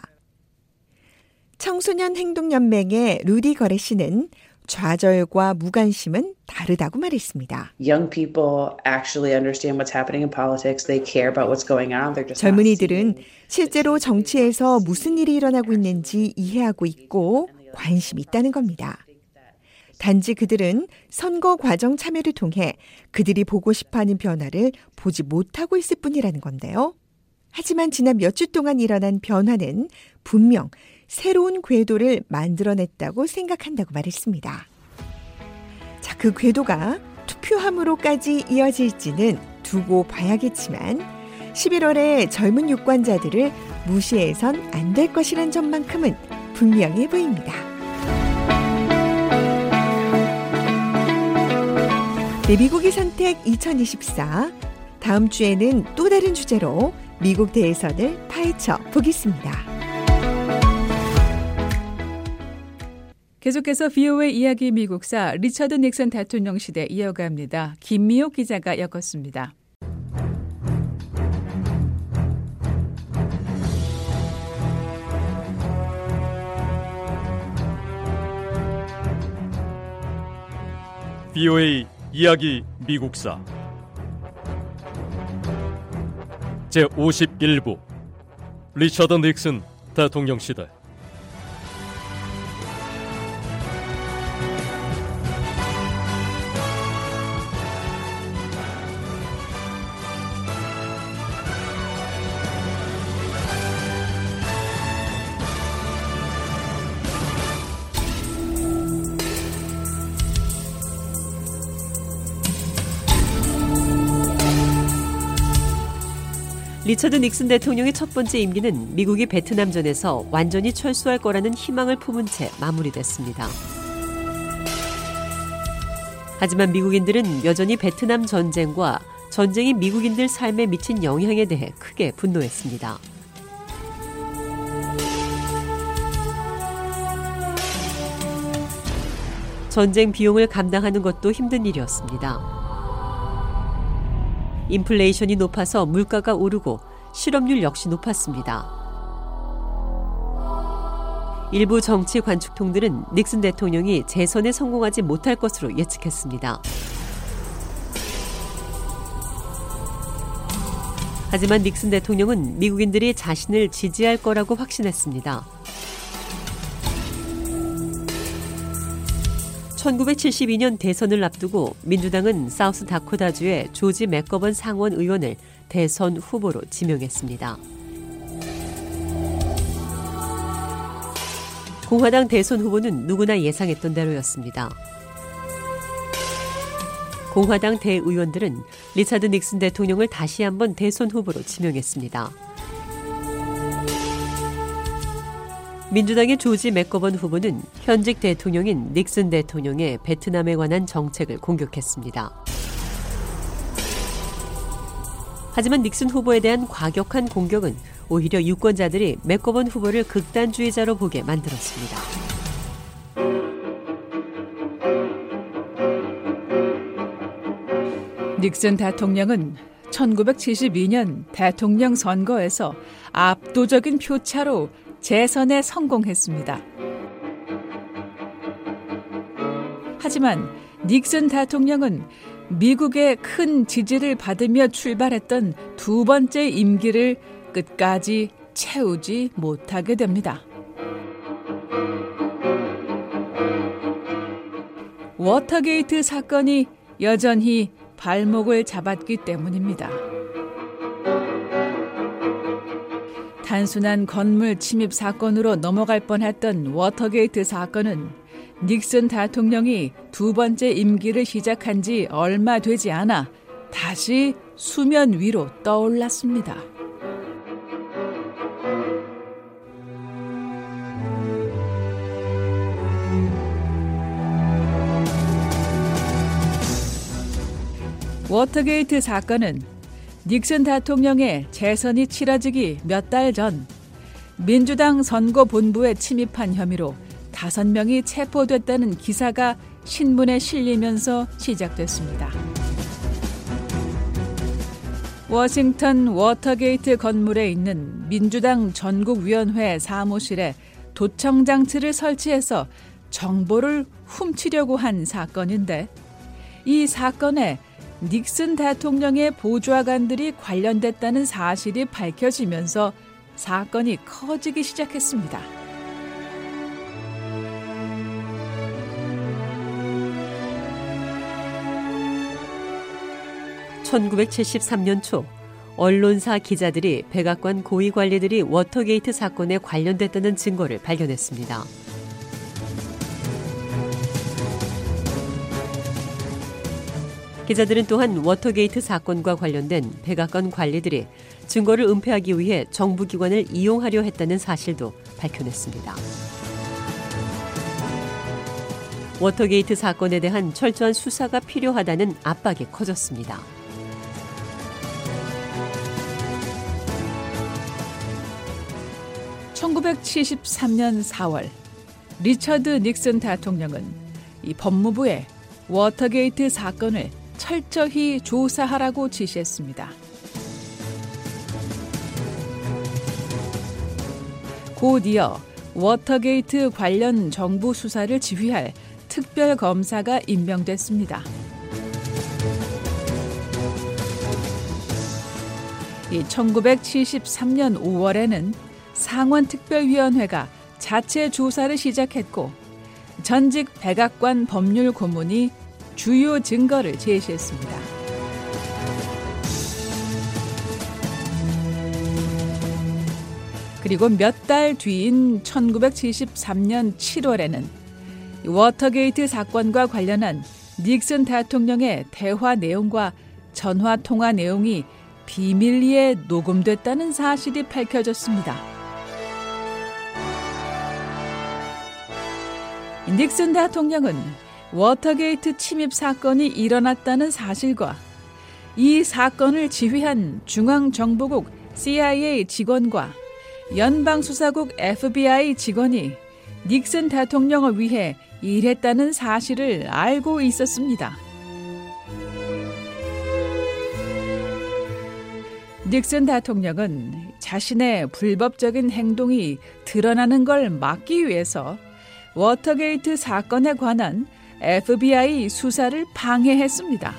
청소년 행동연맹의 루디 거레 씨는 좌절과 무관심은 다르다고 말했습니다. Young people actually understand what's happening in politics. They care about what's going on. They're just 젊은이들은 실제로 정치에서 무슨 일이 일어나고 있는지 이해하고 있고 관심이 있다는 겁니다. 단지 그들은 선거 과정 참여를 통해 그들이 보고 싶어하는 변화를 보지 못하고 있을 뿐이라는 건데요. 하지만 지난 몇 주 동안 일어난 변화는 분명 새로운 궤도를 만들어냈다고 생각한다고 말했습니다. 자, 그 궤도가 투표함으로까지 이어질지는 두고 봐야겠지만 십일월에 젊은 유권자들을 무시해선 안 될 것이란 점만큼은 분명해 보입니다. 네, 미국의 선택 이천이십사. 다음 주에는 또 다른 주제로 미국 대선을 파헤쳐 보겠습니다. 계속해서 브이오에이 이야기 미국사 리처드 닉슨 대통령 시대 이어갑니다. 김미옥 기자가 엮었습니다. 브이오에이 이야기 미국사 제오십일 부 리처드 닉슨 대통령 시대. 리처드 닉슨 대통령의 첫 번째 임기는 미국이 베트남전에서 완전히 철수할 거라는 희망을 품은 채 마무리됐습니다. 하지만 미국인들은 여전히 베트남 전쟁과 전쟁이 미국인들 삶에 미친 영향에 대해 크게 분노했습니다. 전쟁 비용을 감당하는 것도 힘든 일이었습니다. 인플레이션이 높아서 물가가 오르고 실업률 역시 높았습니다. 일부 정치 관측통들은 닉슨 대통령이 재선에 성공하지 못할 것으로 예측했습니다. 하지만 닉슨 대통령은 미국인들이 자신을 지지할 거라고 확신했습니다. 천구백칠십이 년 대선을 앞두고 민주당은 사우스 다코타주의 조지 맥거번 상원 의원을 대선 후보로 지명했습니다. 공화당 대선 후보는 누구나 예상했던 대로였습니다. 공화당 대의원들은 리차드 닉슨 대통령을 다시 한번 대선 후보로 지명했습니다. 민주당의 조지 맥거번 후보는 현직 대통령인 닉슨 대통령의 베트남에 관한 정책을 공격했습니다. 하지만 닉슨 후보에 대한 과격한 공격은 오히려 유권자들이 맥거번 후보를 극단주의자로 보게 만들었습니다. 닉슨 대통령은 천구백칠십이 년 대통령 선거에서 압도적인 표차로 재선에 성공했습니다. 하지만 닉슨 대통령은 미국의 큰 지지를 받으며 출발했던 두 번째 임기를 끝까지 채우지 못하게 됩니다. 워터게이트 사건이 여전히 발목을 잡았기 때문입니다. 단순한 건물 침입 사건으로 넘어갈 뻔했던 워터게이트 사건은 닉슨 대통령이 두 번째 임기를 시작한 지 얼마 되지 않아 다시 수면 위로 떠올랐습니다. 워터게이트 사건은 닉슨 대통령의 재선이 치러지기 몇 달 전 민주당 선거본부에 침입한 혐의로 다섯 명이 체포됐다는 기사가 신문에 실리면서 시작됐습니다. 워싱턴 워터게이트 건물에 있는 민주당 전국위원회 사무실에 도청 장치를 설치해서 정보를 훔치려고 한 사건인데, 이 사건에 닉슨 대통령의 보좌관들이 관련됐다는 사실이 밝혀지면서 사건이 커지기 시작했습니다. 천구백칠십삼 년 초 언론사 기자들이 백악관 고위 관리들이 워터게이트 사건에 관련됐다는 증거를 발견했습니다. 기자들은 또한 워터게이트 사건과 관련된 백악관 관리들이 증거를 은폐하기 위해 정부기관을 이용하려 했다는 사실도 밝혀냈습니다. 워터게이트 사건에 대한 철저한 수사가 필요하다는 압박이 커졌습니다. 천구백칠십삼 년 사월 리처드 닉슨 대통령은 이 법무부에 워터게이트 사건을 철저히 조사하라고 지시했습니다. 곧이어 워터게이트 관련 정부 수사를 지휘할 특별검사가 임명됐습니다. 이 천구백칠십삼 년 오월에는 상원특별위원회가 자체 조사를 시작했고, 전직 백악관 법률 고문이 주요 증거를 제시했습니다. 그리고 몇 달 뒤인 천구백칠십삼 년 칠월에는 워터게이트 사건과 관련한 닉슨 대통령의 대화 내용과 전화 통화 내용이 비밀리에 녹음됐다는 사실이 밝혀졌습니다. 닉슨 대통령은 워터게이트 침입 사건이 일어났다는 사실과 이 사건을 지휘한 중앙정보국 씨아이에이 직원과 연방수사국 에프비아이 직원이 닉슨 대통령을 위해 일했다는 사실을 알고 있었습니다. 닉슨 대통령은 자신의 불법적인 행동이 드러나는 걸 막기 위해서 워터게이트 사건에 관한 에프비아이 수사를 방해했습니다.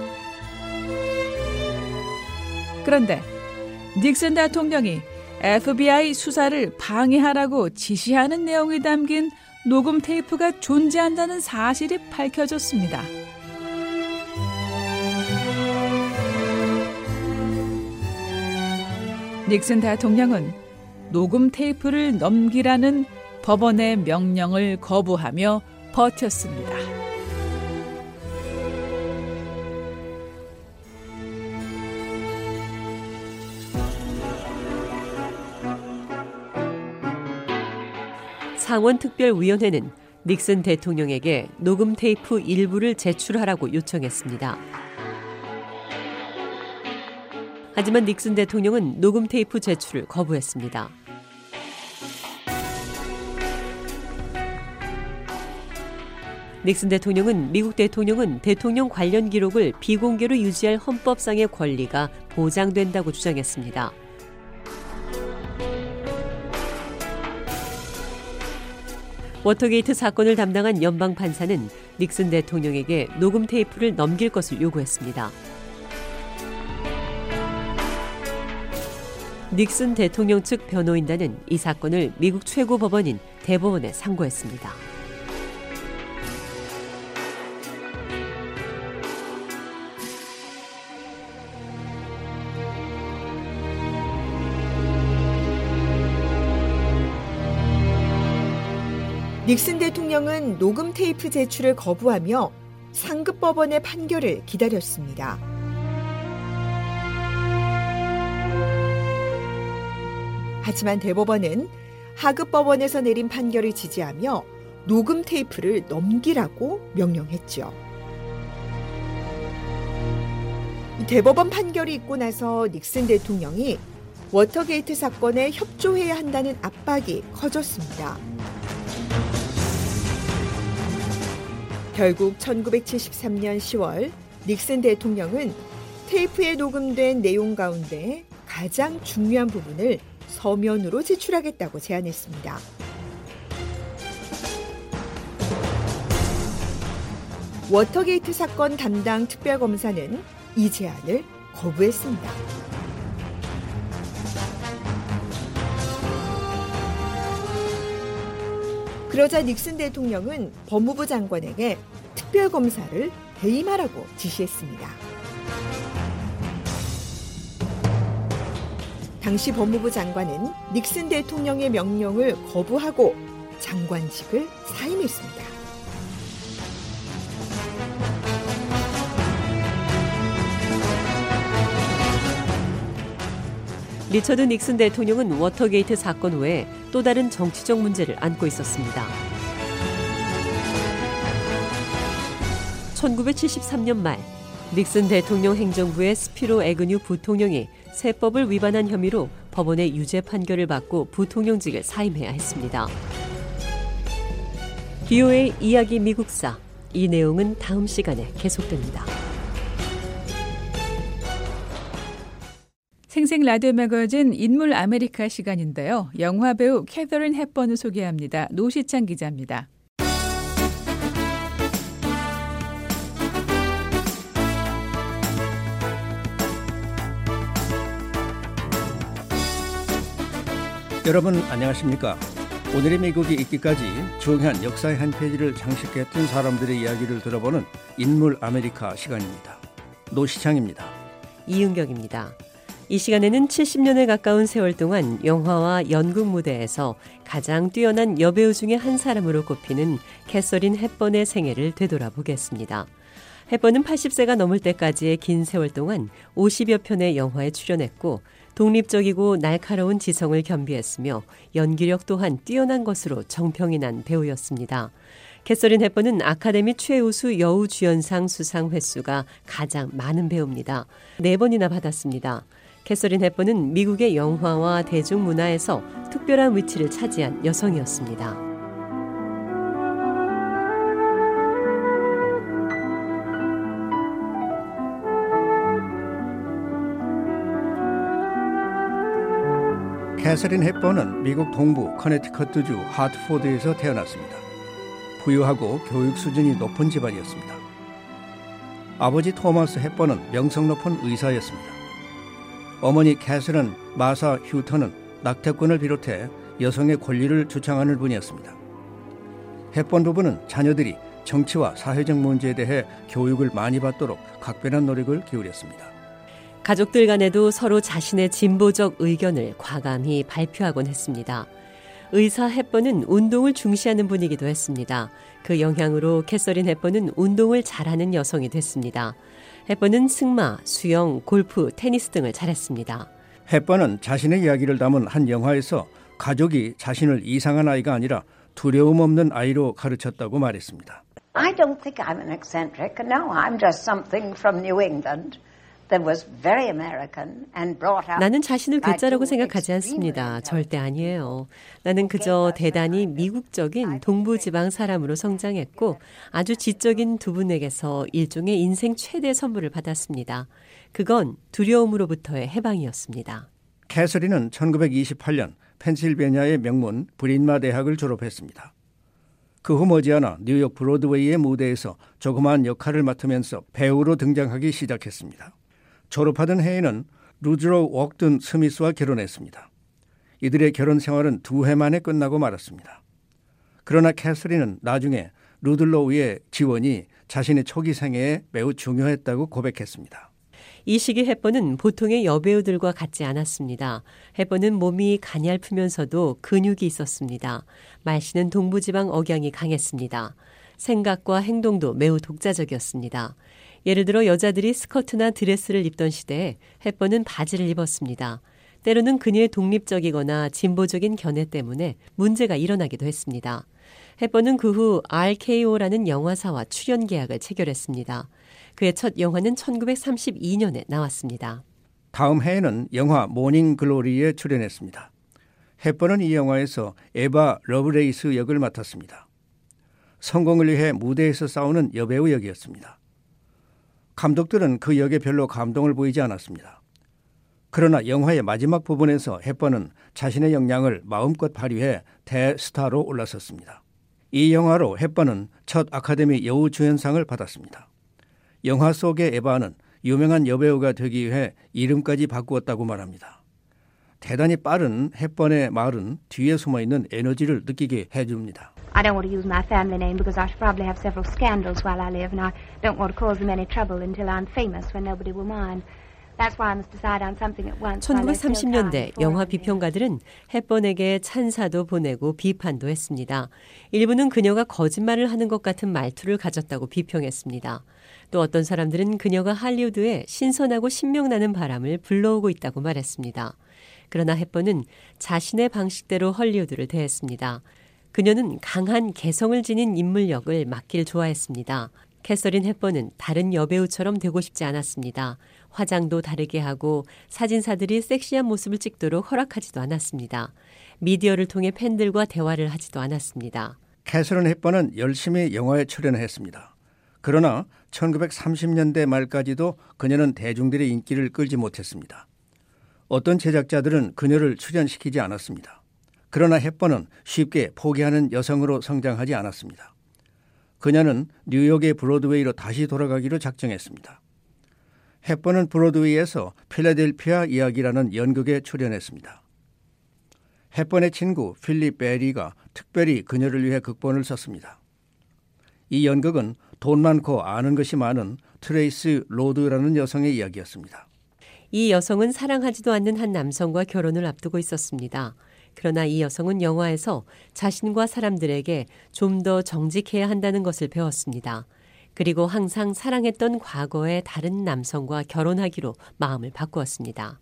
그런데 닉슨 대통령이 에프비아이 수사를 방해하라고 지시하는 내용이 담긴 녹음 테이프가 존재한다는 사실이 밝혀졌습니다. 닉슨 대통령은 녹음 테이프를 넘기라는 법원의 명령을 거부하며 버텼습니다. 상원특별위원회는 닉슨 대통령에게 녹음 테이프 일부를 제출하라고 요청했습니다. 하지만 닉슨 대통령은 녹음 테이프 제출을 거부했습니다. 닉슨 대통령은 미국 대통령은 대통령 관련 기록을 비공개로 유지할 헌법상의 권리가 보장된다고 주장했습니다. 워터게이트 사건을 담당한 연방 판사는 닉슨 대통령에게 녹음 테이프를 넘길 것을 요구했습니다. 닉슨 대통령 측 변호인단은 이 사건을 미국 최고 법원인 대법원에 상고했습니다. 닉슨 대통령은 녹음 테이프 제출을 거부하며 상급 법원의 판결을 기다렸습니다. 하지만 대법원은 하급 법원에서 내린 판결을 지지하며 녹음 테이프를 넘기라고 명령했죠. 대법원 판결이 있고 나서 닉슨 대통령이 워터게이트 사건에 협조해야 한다는 압박이 커졌습니다. 결국 천구백칠십삼 년 시월 닉슨 대통령은 테이프에 녹음된 내용 가운데 가장 중요한 부분을 서면으로 제출하겠다고 제안했습니다. 워터게이트 사건 담당 특별검사는 이 제안을 거부했습니다. 그러자 닉슨 대통령은 법무부 장관에게 특별검사를 해임하라고 지시했습니다. 당시 법무부 장관은 닉슨 대통령의 명령을 거부하고 장관직을 사임했습니다. 리처드 닉슨 대통령은 워터게이트 사건 외에 또 다른 정치적 문제를 안고 있었습니다. 천구백칠십삼 년 말 닉슨 대통령 행정부의 스피로 애그뉴 부통령이 세법을 위반한 혐의로 법원의 유죄 판결을 받고 부통령직을 사임해야 했습니다. 비오에이 이야기 미국사, 이 내용은 다음 시간에 계속됩니다. 생생 라디오 매거진 인물 아메리카 시간인데요. 영화배우 캐서린 헵번을 소개합니다. 노시찬 기자입니다. 여러분 안녕하십니까? 오늘의 미국이 있기까지 중요한 역사의 한 페이지를 장식했던 사람들의 이야기를 들어보는 인물 아메리카 시간입니다. 노시창입니다. 이은경입니다. 이 시간에는 칠십 년에 가까운 세월 동안 영화와 연극 무대에서 가장 뛰어난 여배우 중에 한 사람으로 꼽히는 캐서린 헵번의 생애를 되돌아보겠습니다. 헵번은 팔십 세가 넘을 때까지의 긴 세월 동안 오십여 편의 영화에 출연했고 독립적이고 날카로운 지성을 겸비했으며 연기력 또한 뛰어난 것으로 정평이 난 배우였습니다. 캐서린 헵번은 아카데미 최우수 여우주연상 수상 횟수가 가장 많은 배우입니다. 네 번이나 받았습니다. 캐서린 헵번은 미국의 영화와 대중문화에서 특별한 위치를 차지한 여성이었습니다. 캐서린 헵번은 미국 동부 커네티컷주 하트포드에서 태어났습니다. 부유하고 교육 수준이 높은 집안이었습니다. 아버지 토마스 헵번은 명성 높은 의사였습니다. 어머니 캐서린 마사 휴턴은 낙태권을 비롯해 여성의 권리를 주창하는 분이었습니다. 헵번 부부는 자녀들이 정치와 사회적 문제에 대해 교육을 많이 받도록 각별한 노력을 기울였습니다. 가족들 간에도 서로 자신의 진보적 의견을 과감히 발표하곤 했습니다. 의사 헵번은 운동을 중시하는 분이기도 했습니다. 그 영향으로 캐서린 헵번은 운동을 잘하는 여성이 됐습니다. 헵번은 승마, 수영, 골프, 테니스 등을 잘했습니다. 헵번은 자신의 이야기를 담은 한 영화에서 가족이 자신을 이상한 아이가 아니라 두려움 없는 아이로 가르쳤다고 말했습니다. I don't think I'm an eccentric. No, I'm just something from New England. 나는 자신을 괴짜라고 생각하지 않습니다. 절대 아니에요. 나는 그저 대단히 미국적인 동부지방 사람으로 성장했고 아주 지적인 두 분에게서 일종의 인생 최대 선물을 받았습니다. 그건 두려움으로부터의 해방이었습니다. 캐서린은 천구백이십팔 년 펜실베니아의 명문 브린마 대학을 졸업했습니다. 그 후 머지않아 뉴욕 브로드웨이의 무대에서 조그마한 역할을 맡으면서 배우로 등장하기 시작했습니다. 졸업하던 해에는 루드로 웍든 스미스와 결혼했습니다. 이들의 결혼 생활은 두 해 만에 끝나고 말았습니다. 그러나 캐서린은 나중에 루들로우의 지원이 자신의 초기 생애에 매우 중요했다고 고백했습니다. 이 시기 헵번은 보통의 여배우들과 같지 않았습니다. 헵번은 몸이 가냘프면서도 근육이 있었습니다. 말씨는 동부지방 억양이 강했습니다. 생각과 행동도 매우 독자적이었습니다. 예를 들어 여자들이 스커트나 드레스를 입던 시대에 헵번은 바지를 입었습니다. 때로는 그녀의 독립적이거나 진보적인 견해 때문에 문제가 일어나기도 했습니다. 헵번은 그 후 알케이오라는 영화사와 출연 계약을 체결했습니다. 그의 첫 영화는 천구백삼십이 년에 나왔습니다. 다음 해에는 영화 모닝 글로리에 출연했습니다. 헵번은 이 영화에서 에바 러브레이스 역을 맡았습니다. 성공을 위해 무대에서 싸우는 여배우 역이었습니다. 감독들은 그 역에 별로 감동을 보이지 않았습니다. 그러나 영화의 마지막 부분에서 헵번은 자신의 역량을 마음껏 발휘해 대스타로 올라섰습니다. 이 영화로 헵번은 첫 아카데미 여우주연상을 받았습니다. 영화 속의 에바는 유명한 여배우가 되기 위해 이름까지 바꾸었다고 말합니다. 대단히 빠른 헵번의 말은 뒤에 숨어있는 에너지를 느끼게 해줍니다. I don't want to use my family name because I should probably have several scandals while I live, and I don't want to cause them any trouble until I'm famous when nobody will mind. That's why I must decide on something at once. 천구백삼십 년대 영화 비평가들은 헵번에게 찬사도 보내고 비판도 했습니다. 일부는 그녀가 거짓말을 하는 것 같은 말투를 가졌다고 비평했습니다. 또 어떤 사람들은 그녀가 할리우드에 신선하고 신명나는 바람을 불러오고 있다고 말했습니다. 그러나 헵번은 자신의 방식대로 헐리우드를 대했습니다. 그녀는 강한 개성을 지닌 인물 역을 맡길 좋아했습니다. 캐서린 헵번은 다른 여배우처럼 되고 싶지 않았습니다. 화장도 다르게 하고 사진사들이 섹시한 모습을 찍도록 허락하지도 않았습니다. 미디어를 통해 팬들과 대화를 하지도 않았습니다. 캐서린 헵번은 열심히 영화에 출연했습니다. 그러나 천구백삼십 년대 말까지도 그녀는 대중들의 인기를 끌지 못했습니다. 어떤 제작자들은 그녀를 출연시키지 않았습니다. 그러나 헵번은 쉽게 포기하는 여성으로 성장하지 않았습니다. 그녀는 뉴욕의 브로드웨이로 다시 돌아가기로 작정했습니다. 헵번은 브로드웨이에서 필라델피아 이야기라는 연극에 출연했습니다. 헵번의 친구 필립 베리가 특별히 그녀를 위해 극본을 썼습니다. 이 연극은 돈 많고 아는 것이 많은 트레이스 로드라는 여성의 이야기였습니다. 이 여성은 사랑하지도 않는 한 남성과 결혼을 앞두고 있었습니다. 그러나 이 여성은 영화에서 자신과 사람들에게 좀 더 정직해야 한다는 것을 배웠습니다. 그리고 항상 사랑했던 과거의 다른 남성과 결혼하기로 마음을 바꾸었습니다.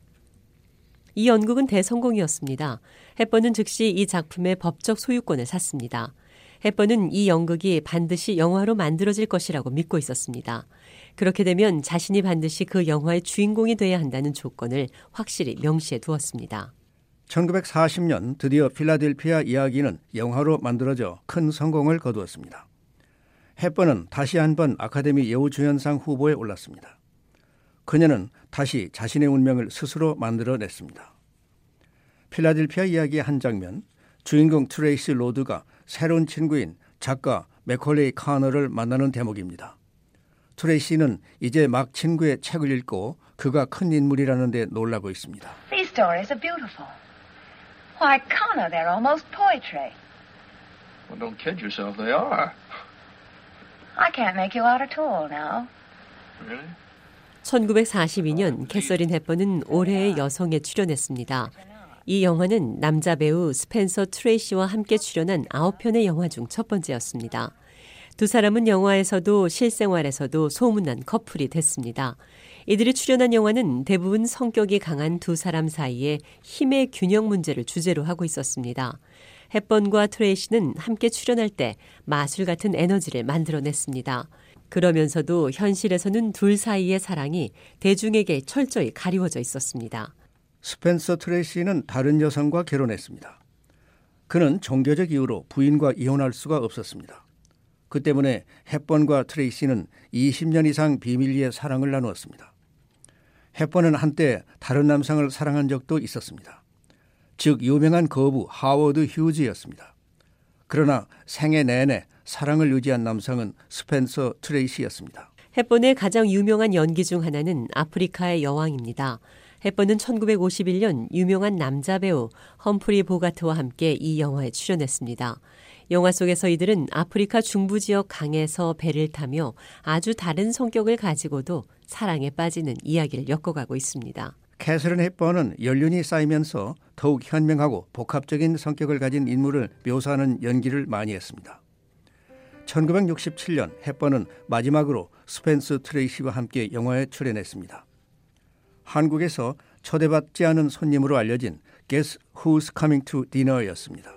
이 연극은 대성공이었습니다. 헵번은 즉시 이 작품의 법적 소유권을 샀습니다. 헵번은 이 연극이 반드시 영화로 만들어질 것이라고 믿고 있었습니다. 그렇게 되면 자신이 반드시 그 영화의 주인공이 돼야 한다는 조건을 확실히 명시해 두었습니다. 천구백사십 년 드디어 필라델피아 이야기는 영화로 만들어져 큰 성공을 거두었습니다. 헵번은 다시 한번 아카데미 여우주연상 후보에 올랐습니다. 그녀는 다시 자신의 운명을 스스로 만들어냈습니다. 필라델피아 이야기의 한 장면, 주인공 트레이시 로드가 새로운 친구인 작가 맥컬레이 카너를 만나는 대목입니다. 트레이시는 이제 막 친구의 책을 읽고 그가 큰 인물이라는 데 놀라고 있습니다. These stories are beautiful. Why, Connor, they're almost poetry. Well, don't kid yourself, they are. I can't make you out at all now. Really? 천구백사십이 년 캐서린 헵번은 올해의 여성에 출연했습니다. 이 영화는 남자 배우 스펜서 트레이시와 함께 출연한 아홉 편의 영화 중 첫 번째였습니다. 두 사람은 영화에서도 실생활에서도 소문난 커플이 됐습니다. 이들이 출연한 영화는 대부분 성격이 강한 두 사람 사이의 힘의 균형 문제를 주제로 하고 있었습니다. 헵번과 트레이시는 함께 출연할 때 마술 같은 에너지를 만들어냈습니다. 그러면서도 현실에서는 둘 사이의 사랑이 대중에게 철저히 가리워져 있었습니다. 스펜서 트레이시는 다른 여성과 결혼했습니다. 그는 종교적 이유로 부인과 이혼할 수가 없었습니다. 그 때문에 헵번과 트레이시는 이십 년 이상 비밀리에 사랑을 나누었습니다. 헵번은 한때 다른 남성을 사랑한 적도 있었습니다. 즉 유명한 거부 하워드 휴즈였습니다. 그러나 생애 내내 사랑을 유지한 남성은 스펜서 트레이시였습니다. 헵번의 가장 유명한 연기 중 하나는 아프리카의 여왕입니다. 헵번은 천구백오십일 년 유명한 남자 배우 험프리 보가트와 함께 이 영화에 출연했습니다. 영화 속에서 이들은 아프리카 중부 지역 강에서 배를 타며 아주 다른 성격을 가지고도 사랑에 빠지는 이야기를 엮어가고 있습니다. 캐서린 헵번은 연륜이 쌓이면서 더욱 현명하고 복합적인 성격을 가진 인물을 묘사하는 연기를 많이 했습니다. 천구백육십칠 년 헵번은 마지막으로 스펜서 트레이시와 함께 영화에 출연했습니다. 한국에서 초대받지 않은 손님으로 알려진 Guess Who's Coming to Dinner였습니다.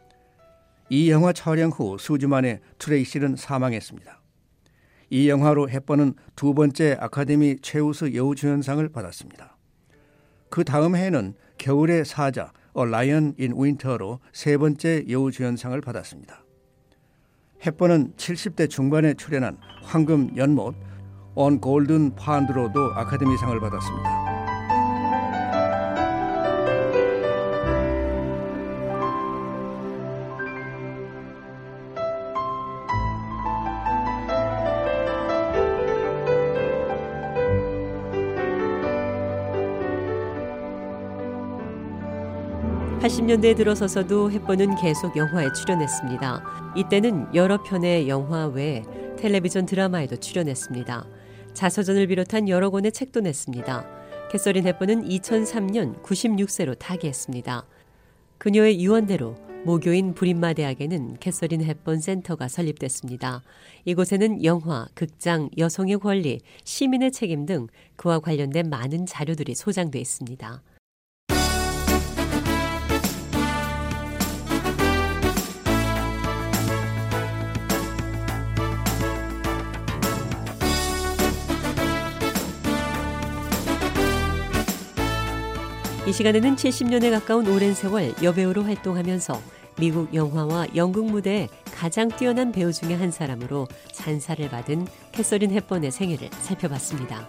이 영화 촬영 후 수주 만에 트레이시는 사망했습니다. 이 영화로 헵번은 두 번째 아카데미 최우수 여우주연상을 받았습니다. 그 다음 해에는 겨울의 사자, A Lion in Winter로 세 번째 여우주연상을 받았습니다. 헵번은 칠십 대 중반에 출연한 황금 연못, On Golden Pond로도 아카데미상을 받았습니다. 팔십 년대에 들어서서도 헵번은 계속 영화에 출연했습니다. 이때는 여러 편의 영화 외에 텔레비전 드라마에도 출연했습니다. 자서전을 비롯한 여러 권의 책도 냈습니다. 캐서린 헵번은 이천삼 년 구십육 세로 타계했습니다. 그녀의 유언대로 모교인 브린마 대학에는 캐서린 헵번 센터가 설립됐습니다. 이곳에는 영화, 극장, 여성의 권리, 시민의 책임 등 그와 관련된 많은 자료들이 소장돼 있습니다. 이 시간에는 칠십 년에 가까운 오랜 세월 여배우로 활동하면서 미국 영화와 연극 무대에 가장 뛰어난 배우 중에 한 사람으로 찬사를 받은 캐서린 헵번의 생애를 살펴봤습니다.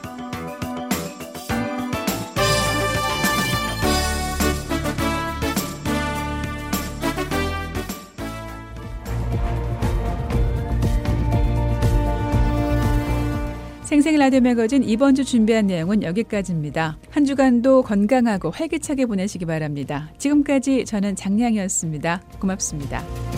생생 라디오 매거진 이번 주 준비한 내용은 여기까지입니다. 한 주간도 건강하고 활기차게 보내시기 바랍니다. 지금까지 저는 장량이었습니다. 고맙습니다.